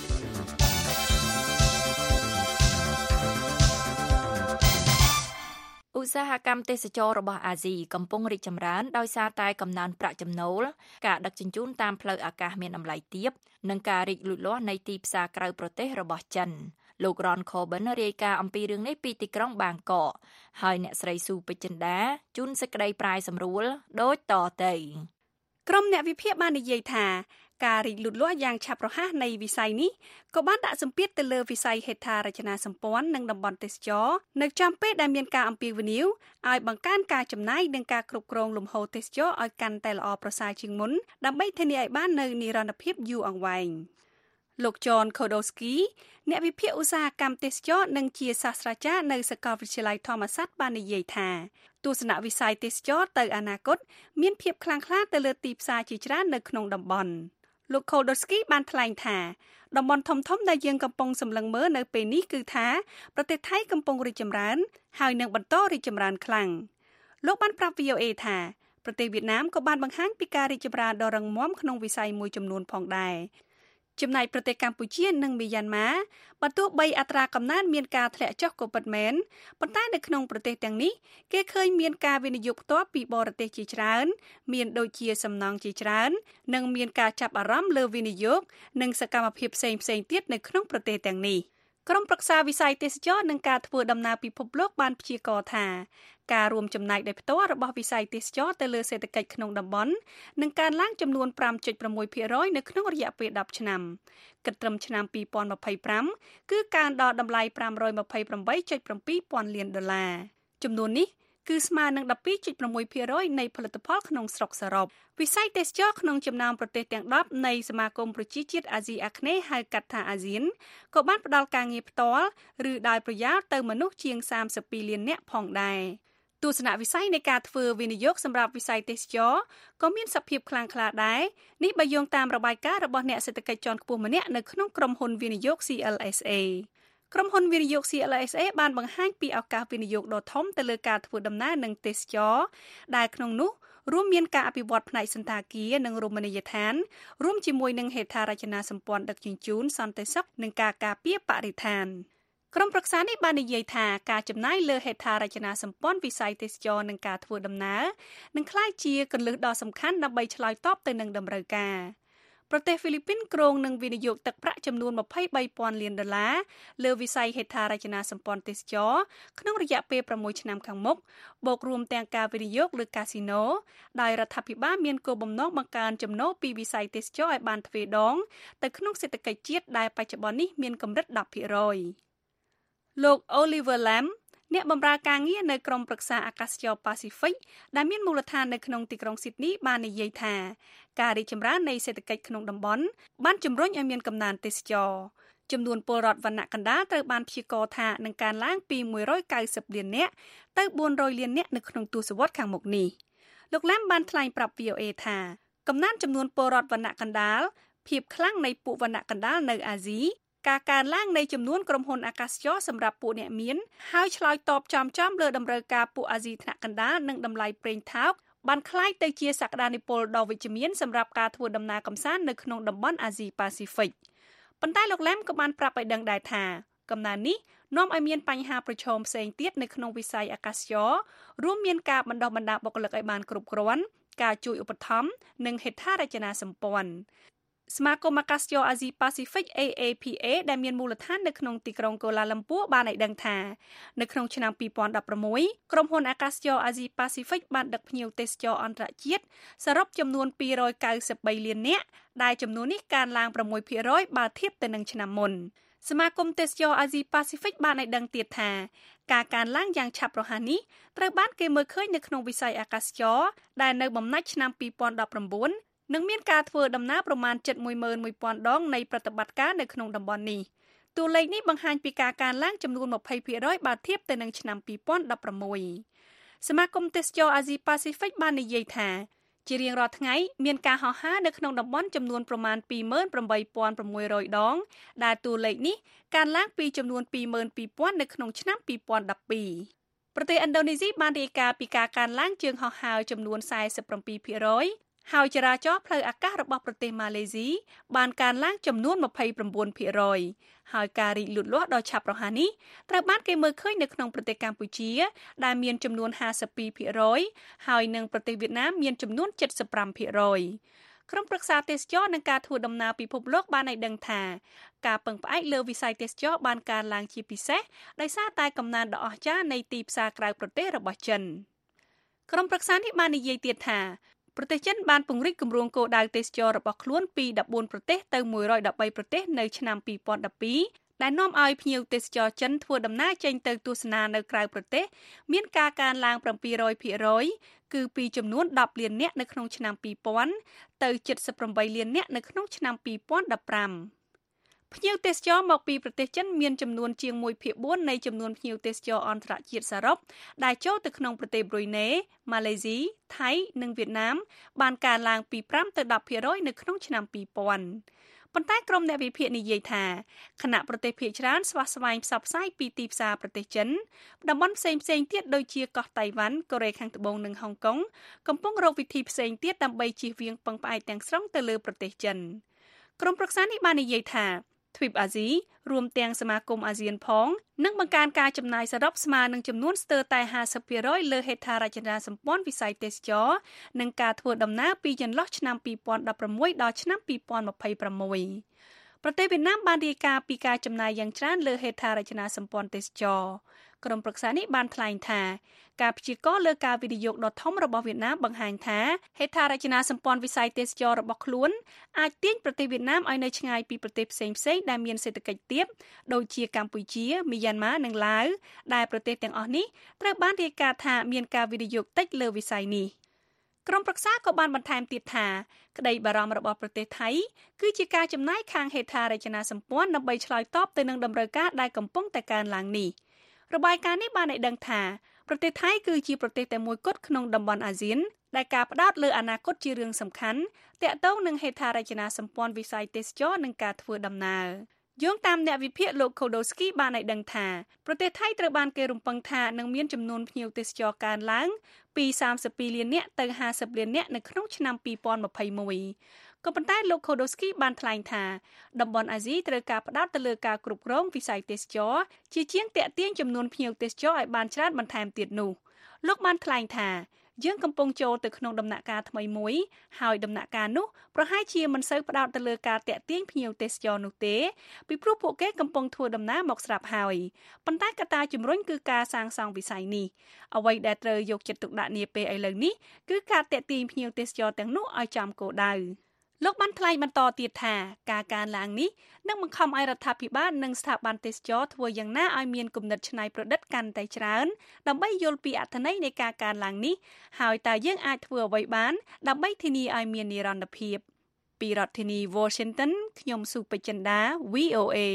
ឧស្សាហកម្មទេសចររបស់អាស៊ីកំពុងរីកចម្រើនដោយសារតែកំណើនប្រាក់ចំណូលការដឹកជញ្ជូនតាមផ្លូវអាកាសមានតម្លៃទាបនិងការរីកលូតលាស់នៃទីផ្សារក្រៅប្រទេសរបស់ចិនលោក Ron Coben រាយការណ៍អំពីរឿងនេះពីទីក្រុងបាងកកហើយអ្នកស្រីស៊ូពេជ្រចិន្តាជូនសេចក្តីប្រាយសម្រួលដូចតទៅក្រុមអ្នកវិភាគបាននិយាយថាការរីកលូតលាស់យ៉ាងឆាប់រហ័សនៃវិស័យនេះក៏បានដាក់សម្ពាធទៅលើវិស័យហេដ្ឋារចនាសម្ព័ន្ធនិងតំបន់ទេសចរនៅចំពេលដែលមានការអំពាវនាវឲ្យបង្កើនការចំណាយនិងការគ្រប់គ្រងលំហូរទេសចរឲ្យកាន់តែល្អប្រសើរជាងមុនដើម្បីធានាឲ្យបាននូវនិរន្តរភាពយូរអង្វែងលោក John Kodowski អ្នកវិភាគឧស្សាហកម្មទេសចរនិងជាសាស្ត្រាចារ្យនៅសាកលវិទ្យាល័យធម្មសាស្ត្របាននិយាយថាទស្សនវិស័យទេសចរទៅអនាគតមានភាពខ្លាំងក្លាទៅលើទីផ្សារជាច្រើននៅក្នុងតំបន់លោក Kodowski បានថ្លែងថាតំបន់ធំៗដែលយើងកំពុងសម្លឹងមើលនៅពេលនេះគឺថាប្រទេសថៃកំពុងរីកចម្រើនហើយនឹងបន្តរីកចម្រើនខ្លាំងលោកបានប្រាប់ វី អូ เอ ថាប្រទេសវៀតណាមក៏បានបង្ហាញពីការរីកចម្រើនដ៏រឹងមាំក្នុងវិស័យមួយចំនួនផងដែរចំណែកប្រទេសកម្ពុជានិងមីយ៉ាន់ម៉ាបើទោះបីអត្រាកំណើនមានការធ្លាក់ចុះក៏ពិតមែនប៉ុន្តែនៅក្នុងប្រទេសទាំងនេះគេឃើញមានការវិនិយោគផ្ទាល់ពីបរទេសជាច្រើនមានដូចជាសំណង់ជាច្រើននិងមានការចាប់អារម្មណ៍លើវិនិយោគនិងសកម្មភាពផ្សេងៗទៀតនៅក្នុងប្រទេសទាំងនេះក្រុមប្រឹក្សាវិស័យទេសចរនិងការធ្វើដំណើរពិភពលោកបានព្យាករណ៍ថាការរួមចំណែកដោយផ្ទាល់របស់វិស័យទេសចរទៅលើសេដ្ឋកិច្ចក្នុងតំបន់នឹងកើនឡើងចំនួន five point six percent នៅក្នុងរយៈពេលtenឆ្នាំគិតត្រឹមឆ្នាំtwenty twenty-fiveគឺកើនដល់តម្លៃfive hundred twenty-eight point sevenពាន់លានដុល្លារចំនួននេះគឺស្មើនឹងtwelve point six percent នៃផលិតផលក្នុងស្រុកសរុបវិស័យទេសចរក្នុងចំណោមប្រទេសទាំងtenនៃសមាគមប្រជាជាតិអាស៊ីអាគ្នេយ៍ហៅកាត់ថាអាស៊ានក៏បានផ្ដល់ការងារផ្ទាល់ឬដោយប្រយោលទៅមនុស្សជាងthirty-twoលាននាក់ផងដែរទស្សនវិស័យនៃការធ្វើវិនិយោគសម្រាប់វិស័យទេសចរក៏មានសភាពខ្លាំងក្លាដែរនេះបើយោងតាមរបាយការណ៍របស់អ្នកសេដ្ឋកិច្ចជាន់ខ្ពស់ម្នាក់នៅក្នុងក្រុមហ៊ុនវិនិយោគ C L S A ក្រុមហ៊ុនវិនិយោគ C L S A បានបង្ហាញពីឱកាសវិនិយោគដ៏ធំទៅលើការធ្វើដំណើរនិងទេសចរដែលក្នុងនោះរួមមានការអភិវឌ្ឍផ្នែកសន្តាគារនិងរមណីយដ្ឋានរួមជាមួយនឹងហេដ្ឋារចនាសម្ព័ន្ធដឹកជញ្ជូនសន្តិសុខនិងការការពារបរិស្ថានក្រុមប្រឹក្សានេះបាននិយាយថាការចំណាយលើហេដ្ឋារចនាសម្ព័ន្ធវិស័យទេសចរនិងការធ្វើដំណើរនឹងក្លាយជាគន្លឹះដ៏សំខាន់ដើម្បីឆ្លើយតបទៅនឹងតម្រូវការប្រទេសហ្វីលីពីនគ្រោងនឹងវិនិយោគទឹកប្រាក់ចំនួនtwenty-threeពាន់លានដុល្លារលើវិស័យហេដ្ឋារចនាសម្ព័ន្ធទេសចរក្នុងរយៈពេលsixឆ្នាំខាងមុខបូករួមទាំងការវិនិយោគលើកាស៊ីណូដោយរដ្ឋាភិបាលមានគោលបំណងបង្កើនចំណូលពីវិស័យទេសចរឲ្យបានទ្វេដងទៅក្នុងសេដ្ឋកិច្ចជាតិដែលបច្ចុប្បន្ននេះមានកម្រិតten percentលោក Oliver Lam អ្នកបម្រើការងារនៅក្រុមប្រឹក្សាអាកាសចរប៉ាស៊ីហ្វិកដែលមានមូលដ្ឋាននៅក្នុងទីក្រុងស៊ីដនីបាននិយាយថាការរីកចម្រើននៃសេដ្ឋកិច្ចក្នុងតំបន់បានជំរុញឲ្យមានកំណើនទេសចរចំនួនពលរដ្ឋវណ្ណៈកណ្ដាលត្រូវបានព្យាករណ៍ថានឹងកើនឡើងពីមួយរយកៅសិបលាននាក់ទៅបួនរយលាននាក់នៅក្នុងទសវត្សរ៍ខាងមុខនេះលោកឡាំបានថ្លែងប្រាប់ វី អូ អេ ថាកំណើនចំនួនពលរដ្ឋវណ្ណៈកណ្ដាលភាពខ្លាំងនៃពួកវណ្ណៈកណ្ដាលនៅអាស៊ីការកើនឡើងនៃចំនួនក្រុមហ៊ុនអាកាសចរសម្រាប់ពួកអ្នកមានហើយឆ្លើយតបចំចំលើតម្រូវការពួកអាស៊ីថ្នាក់កណ្ដាលនិងតម្លៃប្រេងថោកបានក្លាយទៅជាសក្តានុពលដ៏វិជ្ជមានសម្រាប់ការធ្វើដំណើរកម្សាន្តនៅក្នុងតំបន់អាស៊ីប៉ាស៊ីហ្វិកប៉ុន្តែលោកឡាំក៏បានប្រាប់ឲ្យដឹងដែរថាកំណើននេះនាំឲ្យមានបញ្ហាប្រឈមផ្សេងទៀតនៅក្នុងវិស័យអាកាសចររួមមានការបណ្ដុះបណ្ដាលបុគ្គលិកឲ្យបានគ្រប់គ្រាន់ការជួយឧបត្ថម្ភនិងហេដ្ឋារចនាសម្ព័ន្ធសមាគមអាកាសចរអាស៊ីប៉ាស៊ីហ្វិក เอ เอ พี เอ ដែលមានមូលដ្ឋាននៅក្នុងទីក្រុងកូឡាឡាំពួរបានឲ្យដឹងថានៅក្នុងឆ្នាំពីរពាន់ដប់ប្រាំមួយក្រុមហ៊ុនអាកាសចរអាស៊ីប៉ាស៊ីហ្វិកបានដឹកភ្ញៀវទេសចរអន្តរជាតិសរុបចំនួនពីររយកៅសិបបីលាននាក់ដែលចំនួននេះកើនឡើងប្រាំមួយភាគរយបើធៀបទៅនឹងឆ្នាំមុនសមាគមទេសចរអាស៊ីប៉ាស៊ីហ្វិកបានឲ្យដឹងទៀតថាការកើនឡើងយ៉ាងឆាប់រហ័សនេះត្រូវបានគេមើលឃើញនៅក្នុងវិស័យអាកាសចរដែលនៅបំណាច់ឆ្នាំពីរពាន់ដប់ប្រាំបួននឹងមានការធ្វើដំណើរប្រមាណជិតមួយម៉ឺនមួយពាន់ដងនៃប្រតិបត្តិការនៅក្នុងតំបន់នេះតួលេខនេះបង្ហាញពីការកើនឡើងចំនួនยี่สิบភាគរយបើធៀបទៅនឹងឆ្នាំពីរពាន់ដប់ប្រាំមួយសមាគមទេសចរអាស៊ីប៉ាស៊ីហ្វិកបាននិយាយថាជារៀងរាល់ថ្ងៃមានការហោះហើរនៅក្នុងតំបន់ចំនួនប្រមាណពីរម៉ឺនប្រាំបីពាន់ប្រាំមួយរយដងដែលតួលេខនេះកើនឡើងពីចំនួនពីរម៉ឺនពីរពាន់នៅក្នុងឆ្នាំពីរពាន់ដប់ពីរប្រទេសឥណ្ឌូនេស៊ីបានរាយការណ៍ពីការកើនឡើងជើងហោះហើរចំនួនสี่สิบเจ็ดភាគរយហើយចរាចរណ៍ផ្លូវអាកាសរបស់ប្រទេសម៉ាឡេស៊ីបានកើនឡើងចំនួនยี่สิบเก้าភាគរយហើយការរីកលូតលាស់ដ៏ឆាប់រហ័សនេះត្រូវបានគេមើលឃើញនៅក្នុងប្រទេសកម្ពុជាដែលមានចំនួនห้าสิบสองភាគរយហើយនិងប្រទេសវៀតណាមមានចំនួនเจ็ดสิบห้าភាគរយក្រុមប្រឹក្សាទេសចរនិងការធ្វើដំណើរពិភពលោកបានឲ្យដឹងថាការពឹងផ្អែកលើវិស័យទេសចរបានកើនឡើងជាពិសេសដោយសារតែកំណើនដ៏អស្ចារ្យនៃទីផ្សារក្រៅប្រទេសរបស់ចិនក្រុមប្រឹក្សានេះបាននិយាយទៀតថាប្រទេសចិនបានពង្រីកគម្រោងគោលដៅទេសចររបស់ខ្លួនពីដប់បួនប្រទេសទៅមួយរយដប់បីប្រទេសនៅឆ្នាំពីរពាន់ដប់ពីរដែលនាំឲ្យភ្ញៀវទេសចរចិនធ្វើដំណើរចេញទៅទស្សនានៅក្រៅប្រទេសមានការកើនឡើងเจ็ดสิบភាគរយគឺពីចំនួនដប់លាននាក់នៅក្នុងឆ្នាំពីរពាន់ទៅเจ็ดสิบแปดលាននាក់នៅក្នុងឆ្នាំពីរពាន់ដប់ប្រាំភ្ញៀវទេសចរមកពីប្រទេសចិនមានចំនួនជាងមួយភាគបួននៃចំនួនភ្ញៀវទេសចរអន្តរជាតិសរុបដែលចូលទៅក្នុងប្រទេសប្រ៊ុយណេម៉ាឡេស៊ីថៃនិងវៀតណាមបានកើនឡើងពីfiveទៅtenភាគរយនៅក្នុងឆ្នាំពីរពាន់ប៉ុន្តែក្រុមអ្នកវិភាគនិយាយថាគណៈប្រទេសភាគច្រើនស្វះស្វែងផ្សព្វផ្សាយពីទីផ្សារប្រទេសចិនតំបន់ផ្សេងផ្សេងទៀតដូចជាកោះតៃវ៉ាន់កូរ៉េខាងត្បូងនិងហុងកុងកំពុងរកវិធីផ្សេងទៀតដើម្បីជៀសវាងពឹងផ្អែកទាំងស្រុងទៅលើប្រទេសចិនក្រុមប្រឹក្សានេះបាននិយាយថាទ្វីបអាស៊ីរួមទាំងសមាគមអាស៊ានផងនឹងបង្កើនការចំណាយសរុបស្មើនឹងចំនួនស្ទើរតែห้าสิบភាគរយលើហេដ្ឋារចនាសម្ព័ន្ធវិស័យទេសចរនិងការធ្វើដំណើរពីចន្លោះឆ្នាំពីរពាន់ដប់ប្រាំមួយដល់ឆ្នាំពីរពាន់ยี่สิบหกប្រទេសវៀតណាមបានរាយការណ៍ពីការចំណាយយ៉ាងច្រើនលើហេដ្ឋារចនាសម្ព័ន្ធទេសចរក្រុមប្រឹក្សានេះបានថ្លែងថាការព្យាករណ៍លើការវិនិយោគដ៏ធំរបស់វៀតណាមបង្ហាញថាហេដ្ឋារចនាសម្ព័ន្ធវិស័យទេសចររបស់ខ្លួនអាចទាញប្រទេសវៀតណាមឲ្យនៅឆ្ងាយពីប្រទេសផ្សេងៗដែលមានសេដ្ឋកិច្ចទាបដូចជាកម្ពុជាមីយ៉ាន់ម៉ានិងឡាវដែលប្រទេសទាំងអស់នេះត្រូវបានរាយការណ៍ថាមានការវិនិយោគតិចលើវិស័យនេះក្រុមប្រឹក្សាក៏បានបន្ថែមទៀតថាក្តីបារម្ភរបស់ប្រទេសថៃគឺជាការចំណាយខាងហេដ្ឋារចនាសម្ព័ន្ធដើម្បីឆ្លើយតបទៅនឹងតម្រូវការដែលកំពុងតែកើនឡើងនេះរបាយការណ៍នេះបានឲ្យដឹងថាប្រទេសថៃគឺជាប្រទេសតែមួយគត់ក្នុងតំបន់អាស៊ានដែលការផ្ដោតលើអនាគតជារឿងសំខាន់ទាក់ទងនឹងហេដ្ឋារចនាសម្ព័ន្ធវិស័យទេសចរនិងការធ្វើដំណើរយោងតាមអ្នកវិភាគលោក Kodowski បានឲ្យដឹងថាប្រទេសថៃត្រូវបានគេរំពឹងថានឹងមានចំនួនភ្ញៀវទេសចរកើនឡើងពីសាមសិបពីរលាននាក់ទៅห้าสิบលាននាក់នៅក្នុងឆ្នាំពីរពាន់ยี่สิบเอ็ดក៏ប៉ុន្តែលោក Kodowski បានថ្លែងថាតំបន់អាស៊ីត្រូវការផ្ដោតទៅលើការគ្រប់គ្រងវិស័យទេសចរជាជាងទាក់ទាញចំនួនភ្ញៀវទេសចរឲ្យបានច្រើនបន្ថែមទៀតនោះលោកបានថ្លែងថាយើងកំពុងចូលទៅក្នុងដំណាក់កាលថ្មីមួយហើយដំណាក់កាលនោះប្រហែលជាមិនសូវផ្ដោតទៅលើការតាក់ទាញភ្ញៀវទេសចរនោះទេពីព្រោះពួកគេកំពុងធ្វើដំណើរមកស្រាប់ហើយប៉ុន្តែកត្តាជំរុញគឺការសាងសង់វិស័យនេះអ្វីដែលត្រូវយកចិត្តទុកដាក់នាពេលឥឡូវនេះគឺការតាក់ទាញភ្ញៀវទេសចរទាំងនោះឲ្យចំគោលដៅលោកបានថ្លែងបន្តទៀតថាការកើនឡើងនេះនឹងបង្ខំឲ្យរដ្ឋាភិបាលនិងស្ថាប័នទេសចរធ្វើយ៉ាងណាឲ្យមានគំនិតច្នៃប្រឌិតកាន់តែច្រើនដើម្បីយល់ពីអត្ថន័យនៃការកើនឡើងនេះហើយតើយើងអាចធ្វើអ្វីបានដើម្បីធានាឲ្យមាននិរន្តរភាពពីរដ្ឋធានី Washington ខ្ញុំសុបចិន្តា វី អូ เอ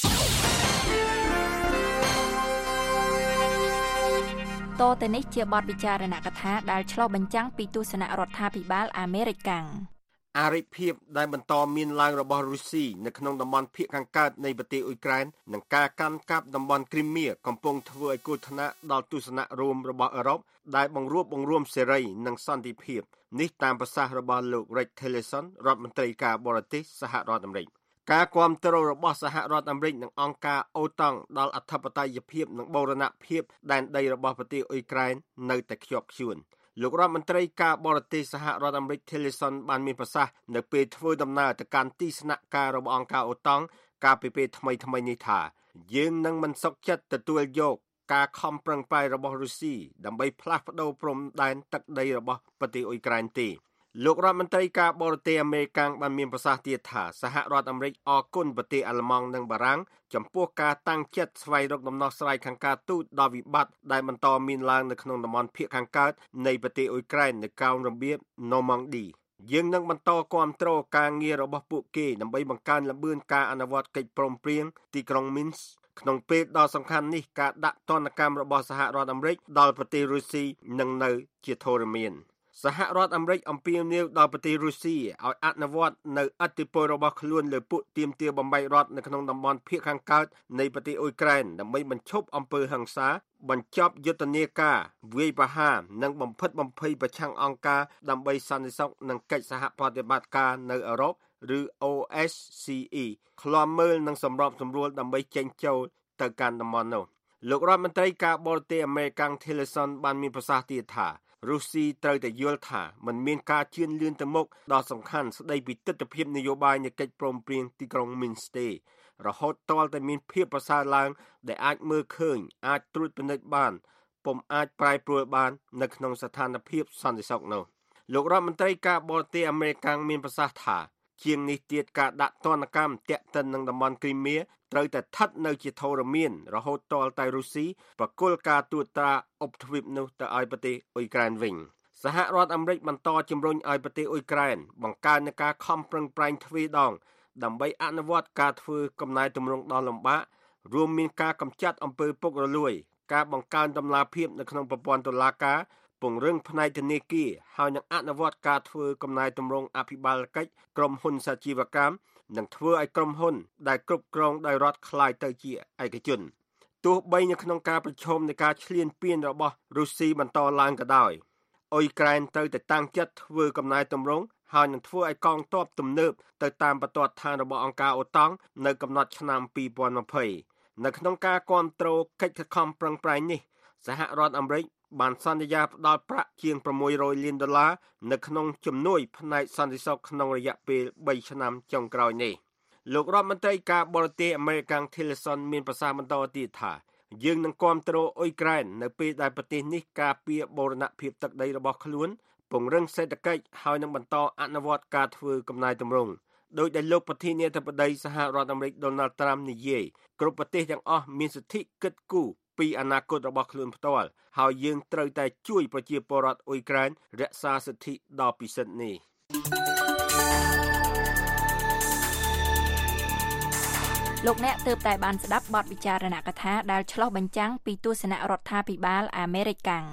តទៅនេះជាបទពិចារណកថាដែលឆ្លុះបញ្ចាំងពីទស្សនៈរដ្ឋាភិបាលអាមេរិកកាំងអារិភាពដែលបន្តមានឡើងរបស់រុស្ស៊ីនៅក្នុងតំបន់ភាគខាងកើតនៃប្រទេសអ៊ុយក្រែននិងការកាន់កាប់តំបន់គ្រីមៀកំពុងធ្វើឲ្យគ្រោះថ្នាក់ដល់ទស្សនៈរួមរបស់អឺរ៉ុបដែលបង្រួបបង្រួមសេរីនិងសន្តិភាពនេះតាមប្រសាសន៍របស់លោក Rex Tillerson រដ្ឋមន្ត្រីការបរទេសសហរដ្ឋអាមេរិកការគាំទ្ររបស់សហរដ្ឋអាមេរិកនិងអង្គការអូតង់ដល់អធិបតេយ្យភាពនិងបូរណភាពដែនដីរបស់ប្រទេសអ៊ុយក្រែននៅតែខ្ជាប់ខ្ជួនលោករដ្ឋមន្ត្រីការបរទេសសហរដ្ឋអាមេរិក Tillerson បានមានប្រសាសន៍នៅពេលធ្វើដំណើរទៅកាន់ទីស្នាក់ការរបស់អង្គការអូតង់កាលពីពេលថ្មីៗនេះថាយើងនឹងមិនសុខចិត្តទទួលយកការខំប្រឹងប្រែងរបស់រុស្ស៊ីដើម្បីផ្លាស់ប្តូរព្រំដែនទឹកដីរបស់ប្រទេសអ៊ុយក្រែនទេលោករដ្ឋមន្ត្រីការបរទេសអាមេរិកបានមានប្រសាសន៍ទៀតថាសហរដ្ឋអាមេរិកអរគុណប្រទេសអាល្លឺម៉ង់និងបារាំងចំពោះការតាំងចិត្តស្វែងរកដំណោះស្រាយខាងការទូតដល់វិបត្តិដែលបន្តមានឡើងនៅក្នុងតំបន់ភាគខាងកើតនៃប្រទេសអ៊ុយក្រែននៅកោងរបៀប Normandy យើងនឹងបន្តគាំទ្រការងាររបស់ពួកគេដើម្បីបង្កើនល្បឿនការអនុវត្តកិច្ចព្រមព្រៀងទីក្រុង Minsk ក្នុងពេលដ៏សំខាន់នេះការដាក់ទណ្ឌកម្មរបស់សហរដ្ឋអាមេរិកដល់ប្រទេសរុស្ស៊ីនឹងនៅជាធរមានសហរដ្ឋអាមេរិកអំពាវនាវដល់ប្រទេសរុស្ស៊ីឲ្យអនុវត្តនៅឥទ្ធិពលរបស់ខ្លួនលើពួកទាមទារបំបីរដ្ឋនៅក្នុងតំបន់ភាគខាងកើតនៃប្រទេសអ៊ុយក្រែនដើម្បីបញ្ឈប់អំពើហិង្សាបញ្ចប់យុទ្ធនាការវាយប្រហារនិងបំផិតបំភ័យប្រឆាំងអង្គការដើម្បីសន្តិសុខនិងកិច្ចសហប្រតិបត្តិការនៅអឺរ៉ុបឬ អូ អេស ซี អ៊ី ឃ្លាំមើលនិងសម្របសម្រួលដើម្បីចេញចូលទៅកាន់តំបន់នោះលោករដ្ឋមន្ត្រីការបរទេសអាមេរិក Tillerson បានមានប្រសាសន៍ទៀតថារុស្ស៊ីត្រូវតែយល់ថាมันមានការជឿនលឿនទៅមុខដ៏សំខាន់ស្ដីពីទស្សនវិជ្ជានយោបាយនៃកិច្ចព្រមព្រៀងទីក្រុង Minsk ទេរហូតទាល់តែមានភាពប្រសើរឡើងដែលអាចមើលឃើញអាចត្រួតពិនិត្យបានពុំអាចប្រែប្រួលបាននៅក្នុងស្ថានភាពសន្តិសុខនោះលោករដ្ឋមន្ត្រីការបរទេសអាមេរិកមានប្រសាសន៍ថាជាងនេះទៀតការដាក់ទណ្ឌកម្មទាក់ទិននឹងតំបន់គ្រីមៀត្រូវតែស្ថិតនៅជាធរមានរហូតទាល់តែរុស្ស៊ីប្រគល់ការទូតត្រាឧបទ្វីបនោះទៅឲ្យប្រទេសអ៊ុយក្រែនវិញសហរដ្ឋអាមេរិកបន្តជំរុញឲ្យប្រទេសអ៊ុយក្រែនបង្កើននូវការខំប្រឹងប្រែងទ្វេដងដើម្បីអនុវត្តការធ្វើកំណែទម្រង់ដ៏លំបាករួមមានការកម្ចាត់អំពើពុករលួយការបង្កើនតម្លាភាពនៅក្នុងប្រព័ន្ធតុលាការពង្រឹងផ្នែកធនាគារហើយនឹងអនុវត្តការធ្វើកំណែទម្រង់អភិបាលកិច្ចក្រុមហ៊ុនសាជីវកម្មនិងធ្វើឲ្យក្រុមហ៊ុនដែលគ្រប់គ្រងដោយរដ្ឋក្លាយទៅជាឯកជនទោះបីនៅក្នុងការប្រឈមនឹងការឈ្លានពានរបស់រុស្ស៊ីបន្តឡើងក៏ដោយអ៊ុយក្រែនត្រូវតែតាំងចិត្តធ្វើកំណែទម្រង់ហើយនឹងធ្វើឲ្យកងទ័ពទំនើបទៅតាមបន្ទាត់ឋានរបស់អង្គការអូតង់នៅកំណត់ឆ្នាំពីរពាន់ยี่สิบនៅក្នុងការគាំទ្រកិច្ចខំប្រឹងប្រែងនេះសហរដ្ឋអាមេរិកបានសន្យាផ្ដល់ប្រាក់ជាងsáu trămលានដុល្លារនៅក្នុងជំនួយផ្នែកសន្តិសុខក្នុងរយៈពេលបីឆ្នាំចុងក្រោយនេះលោករដ្ឋមន្ត្រីការបរទេសអាមេរិក Tillerson មានប្រសាសន៍បន្តទៀតថាយើងនឹងគាំទ្រអ៊ុយក្រែននៅពេលដែលប្រទេសនេះការពារបូរណភាពទឹកដីរបស់ខ្លួនពង្រឹងសេដ្ឋកិច្ចហើយនឹងបន្តអនុវត្តការធ្វើកំណែទម្រង់ដោយដែលលោកប្រធានាធិបតីសហរដ្ឋអាមេរិក Donald Trump និយាយគ្រប់ប្រទេសទាំងអស់មានសិទ្ធិគិតគូរពីអនាគតរបស់ខ្លួនផ្ទាល់ហើយយើងត្រូវតែជួយប្រជាពលរដ្ឋអ៊ុយក្រែនរក្សាសិទ្ធិដ៏ពិសិដ្ឋនេះលោកអ្នកទើបតែបានស្ដាប់បទវិចារណកថាដែលឆ្លុះបញ្ចាំងពីទស្សនៈរដ្ឋាភិបាលអាមេរិកកាំង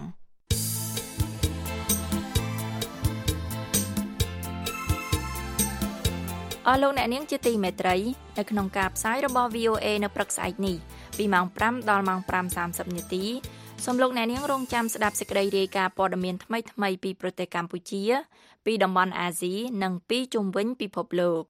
អស់លោកអ្នកនាងជាទីមេត្រីនៅក្នុងការផ្សាយរបស់ វី អូ เอ នៅព្រឹកស្អែកនេះពីម៉ោងប្រាំដល់ម៉ោងប្រាំសាមសិបនាទីសូមលោកអ្នកនាងរងចាំស្ដាប់សេចក្តីរាយការណ៍ព័ត៌មានថ្មីៗពីប្រទេសកម្ពុជាពីតំបន់អាស៊ីនិងពីជុំវិញពិភពលោក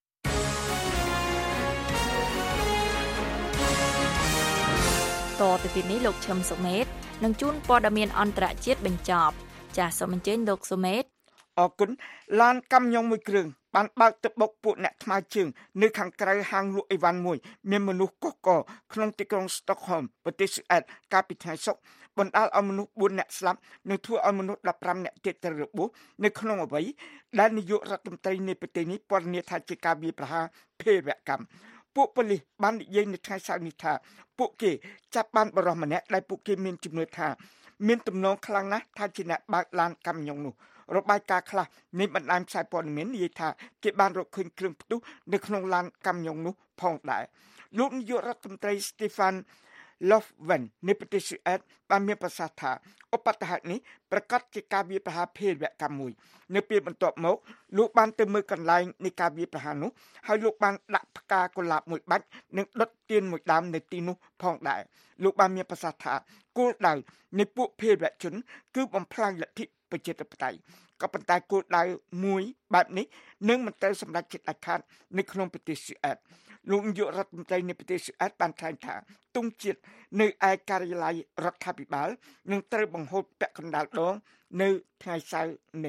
តទៅទីនេះលោកឈឹមសុមេតនឹងជួនព័ត៌មានអន្តរជាតិបញ្ចប់ចាសសូមអញ្ជើញលោកសុមេតអរគុណឡានកាំយ៉ុងមួយគ្រឿងបានបើកទៅបុកពួកអ្នកថ្មើរជើងនៅខាងក្រៅហាងលក់អីវ៉ាន់មួយមានមនុស្សកុះកក្នុងទីក្រុង Stockholm ប្រទេសស៊ុយអែតកាលពីថ្ងៃសុក្របណ្ដាលឲ្យមនុស្សបួននាក់ស្លាប់និងធ្វើឲ្យមនុស្សដប់ប្រាំនាក់ទៀតត្រូវរបួសនៅក្នុងអ្វីដែលនាយករដ្ឋមន្ត្រីនៃប្រទេសនេះពណ៌នាថាជាការវាយប្រហារភេរវកម្មពួកប៉ូលីសបាននិយាយនៅថ្ងៃសៅរ៍នេះថាពួកគេចាប់បានបរិសម្នាក់ដែលពួកគេមានជំនឿថាមានទំនងខ្លាំងណាស់ថាជាអ្នកបើកឡានកាំយ៉ុងនោះរបាយការណ៍ខ្លះនៃបណ្ដាញផ្សាយព័ត៌មាននិយាយថាគេបានរកឃើញគ្រឿងផ្ទុះនៅក្នុងឡានកាំយ៉ុងនោះផងដែរលោកនាយករដ្ឋមន្ត្រី Stefan Löfven នៃប្រទេសស៊ុយអែតបានមានប្រសាសន៍ថាឧបទ្ទហេតុនេះប្រកាសជាការវាយប្រហារភេរវកម្មមួយនៅពេលបន្ទាប់មកលោកបានទៅមើលកន្លែងនៃការវាយប្រហារនោះហើយលោកបានដាក់ផ្កាកុលាបមួយបាច់និងដុតទៀនមួយដើមនៅទីនោះផងដែរលោកបានមានប្រសាសន៍ថាគោលដៅនៃពួកភេរវជនគឺបំផ្លាញលទ្ធិប្រជាធិបតេយ្យក៏ប៉ុន្តែគោលដៅមួយបែបនេះនឹងមិនត្រូវសម្រេចចិត្តដាច់ខាតនៅក្នុងប្រទេសស៊ុយអែតលោកនាយករដ្ឋមន្ត្រីនៃប្រទេសស៊ុយអែតបានថ្លែងថាទង់ជាតិនៅឯការិយាល័យរដ្ឋាភិបាលនឹងត្រូវបង្ហូតពាក់កណ្ដាលដងនៅថ្ងៃសៅរ៍នេះ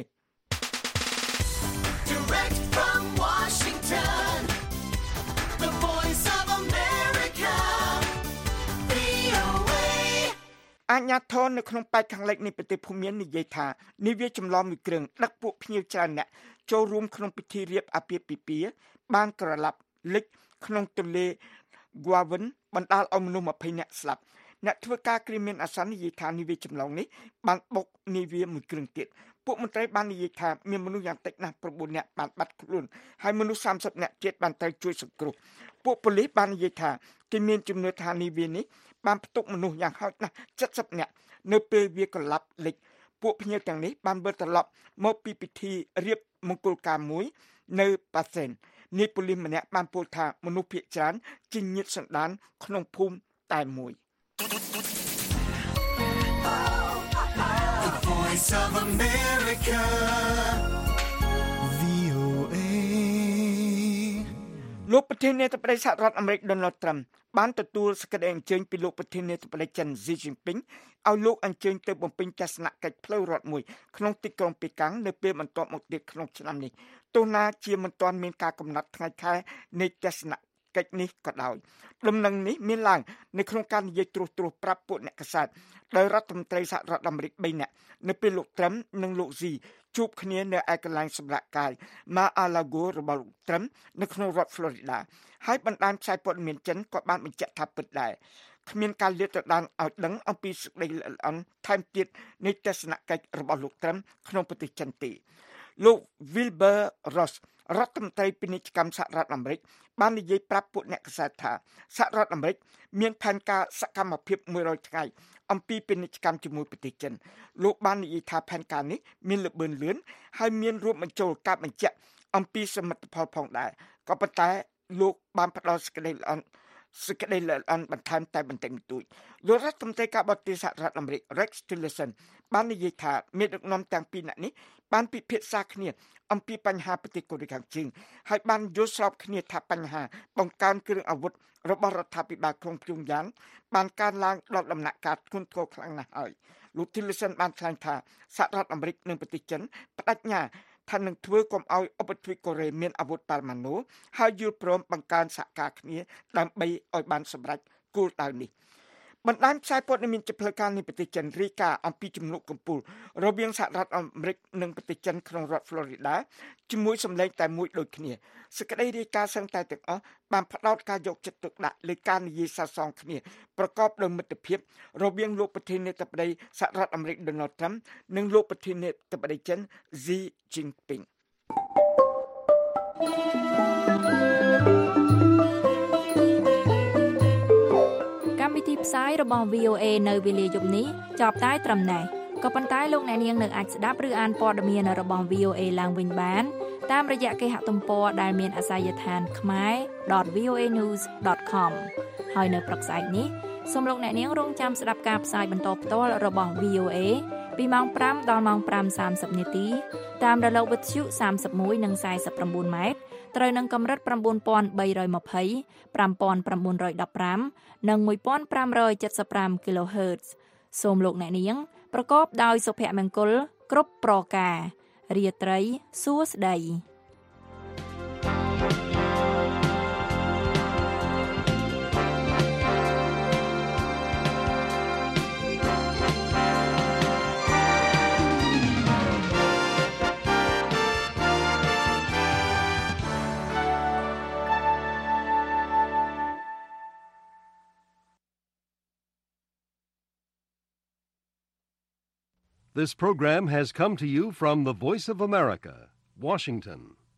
Direct from Washington The Voice of America វី អូ เอអាជ្ញាធរនៅក្នុងប៉ែកខាងលិចនៃប្រទេសភូមានិយាយថានាវាចម្លងមួយគ្រឿងដឹកពួកភ្ញៀវច្រើនអ្នកចូលរួមក្នុងពិធីរៀបអាពាហ៍ពិពាហ៍បានក្រឡាប់លិចក្នុងទន្លេ Guaven បណ្ដាលឲ្យមនុស្សម្ភៃនាក់ស្លាប់អ្នកធ្វើការគ្រាមានអាសន្ននិយាយថានាវាចម្លងនេះបានបុកនាវាមួយគ្រឿងទៀតពួកមន្ត្រីបាននិយាយថាមានមនុស្សយ៉ាងតិចណាស់៩នាក់បានបាត់ខ្លួនហើយមនុស្សសាមសិបនាក់ទៀតបានត្រូវជួយសង្គ្រោះពួកប៉ូលីសបាននិយាយថាគេមានជំនឿថានាវានេះបានផ្ទុកមនុស្សយ៉ាងហោចណាស់เจ็ดสิบនាក់នៅពេលវាកលាប់លិចពួកភ្ញៀវទាំងនេះបានវិលត្រឡប់មកពីពិធីរៀបមង្គលការមួយនៅប៉ាសេននាយប៉ូលីសម្នាក់បានពោលថាមនុស្សភាគច្រើនជាញាតិសន្តានក្នុងភូមិតែមួយ The Voice of America វី អូ เอលោកប្រធានាធិបតីសហរដ្ឋអាមេរិក Donald Trump បានទទួលសេចក្តីអញ្ជើញពីលោកប្រធានាធិបតីចិន Xi Jinping ឲ្យលោកអញ្ជើញទៅបំពេញទស្សនកិច្ចផ្លូវរដ្ឋមួយក្នុងទីក្រុងប៉េកាំងនៅពេលបន្ទាប់មកទៀតក្នុងឆ្នាំនេះទោះណាជាមិនទាន់មានការកំណត់ថ្ងៃខែនៃទស្សនកិច្ចនេះក៏ដោយដំណឹងនេះមានឡើងនៅក្នុងការនិយាយត្រួសត្រាសប្រាប់ពួកអ្នកកាសែតដោយរដ្ឋមន្ត្រីសហរដ្ឋអាមេរិកបីនាក់នៅពេលលោក Trump និងលោក Xi ជួបគ្នានៅឯកន្លែងសម្រាកកាយ Mar-a-Lago របស់លោក Trump នៅក្នុងរដ្ឋ Florida ហើយបណ្ដាញផ្សាយព័ត៌មានចិនក៏បានបញ្ជាក់ថាពិតដែរគ្មានការលាតត្រដាងឲ្យដឹងអំពីសេចក្តីល្អិតល្អន់ថែមទៀតនៃទស្សនកិច្ចរបស់លោក Trump ក្នុងប្រទេសចិនទេលោក Wilbur Ross រដ្ឋមន្ត្រីពាណិជ្ជកម្មសហរដ្ឋអាមេរិកបាននិយាយប្រាប់ពួកអ្នកកាសែតថាសហរដ្ឋអាមេរិកមានផែនការសកម្មភាពមួយរយថ្ងៃអំពីពាណិជ្ជកម្មជាមួយប្រទេសចិនលោកបាននិយាយថាផែនការនេះមានល្បឿនលឿនហើយមានរួមបញ្ចូលការបញ្ជាក់អំពីសមិទ្ធផលផងដែរក៏ប៉ុន្តែលោកបានផ្ដល់សេចក្តីល្អសេចក្តីល្អអន់បន្ថែមតែបន្តិចបន្តួចលោករដ្ឋមន្ត្រីការបរទេសសហរដ្ឋអាមេរិក Rex Tillerson បាននិយាយថាមានដឹកនាំទាំងពីរនាក់នេះបានពិភាក្សាគ្នាអំពីបញ្ហាប្រទេសកូរ៉េខាងជើងហើយបានយល់ស្របគ្នាថាបញ្ហាបង្កើនគ្រឿងអាវុធរបស់រដ្ឋាភិបាលក្រុងព្យុងយ៉ាងបានកើនឡើងដល់ដំណាក់កាលធ្ងន់ធ្ងរខ្លាំងណាស់ហើយលោក Tillerson បានថ្លែងថាសហរដ្ឋអាមេរិកនិងប្រទេសចិនបដិញ្ញាថានឹងធ្វើកុំឲ្យឧបទ្វីបកូរ៉េមានអាវុធប៉ារ៉ាម៉ាណូហើយយល់ព្រមបង្កើនសហការគ្នាដើម្បីឲ្យបានសម្រេចគោលដៅនេះបណ្ដាញផ្សាយព័ត៌មានជាផ្លូវការនៃប្រទេសចិនរាយការណ៍អំពីជំនុំកំពូលរវាងសហរដ្ឋអាមេរិកនិងប្រទេសចិនក្នុងរដ្ឋ Florida ជាមួយសម្លេងតែមួយដូចគ្នាសេចក្តីរាយការណ៍សឹងតែទាំងអស់បានផ្ដោតការយកចិត្តទុកដាក់លើការនិយាយសាសងគ្នាប្រកបដោយមិត្តភាពរវាងលោកប្រធានាធិបតីសហរដ្ឋអាមេរិក Donald Trump និងលោកប្រធានាធិបតីចិន Xi Jinping កម្មវិធីផ្សាយរបស់ វី អូ เอ នៅវេលាយប់នេះចប់តែត្រឹមនេះក៏ប៉ុន្តែលោកអ្នកនាងនៅអាចស្ដាប់ឬអានព័ត៌មានរបស់ វី អូ เอ ឡើងវិញបានតាមរយៈគេហទំព័រដែលមានអាសយដ្ឋាន khmae dot v o a news dot com ហើយនៅព្រឹកស្អែកនេះសូមលោកអ្នកនាងរងចាំស្ដាប់ការផ្សាយបន្តផ្ទាល់របស់ វី អូ เอ ពីម៉ោងប្រាំដល់ម៉ោងប្រាំសាមសិបនាទីតាមរលកវិទ្យុសាមសិបមួយនិងសាយសិបប្រាំបួនម៉ែត្រត្រូវនឹងកម្រិត៩បី២០ ៥៩១៥ និងមួយពាន់ប្រាំរយเจ็ดสิบห้า kHz សូមលោកអ្នកនាងប្រកបដោយសុភមង្គលគ្រប់ប្រការរាត្រីសួស្តី This program has come to you from the Voice of America, Washington.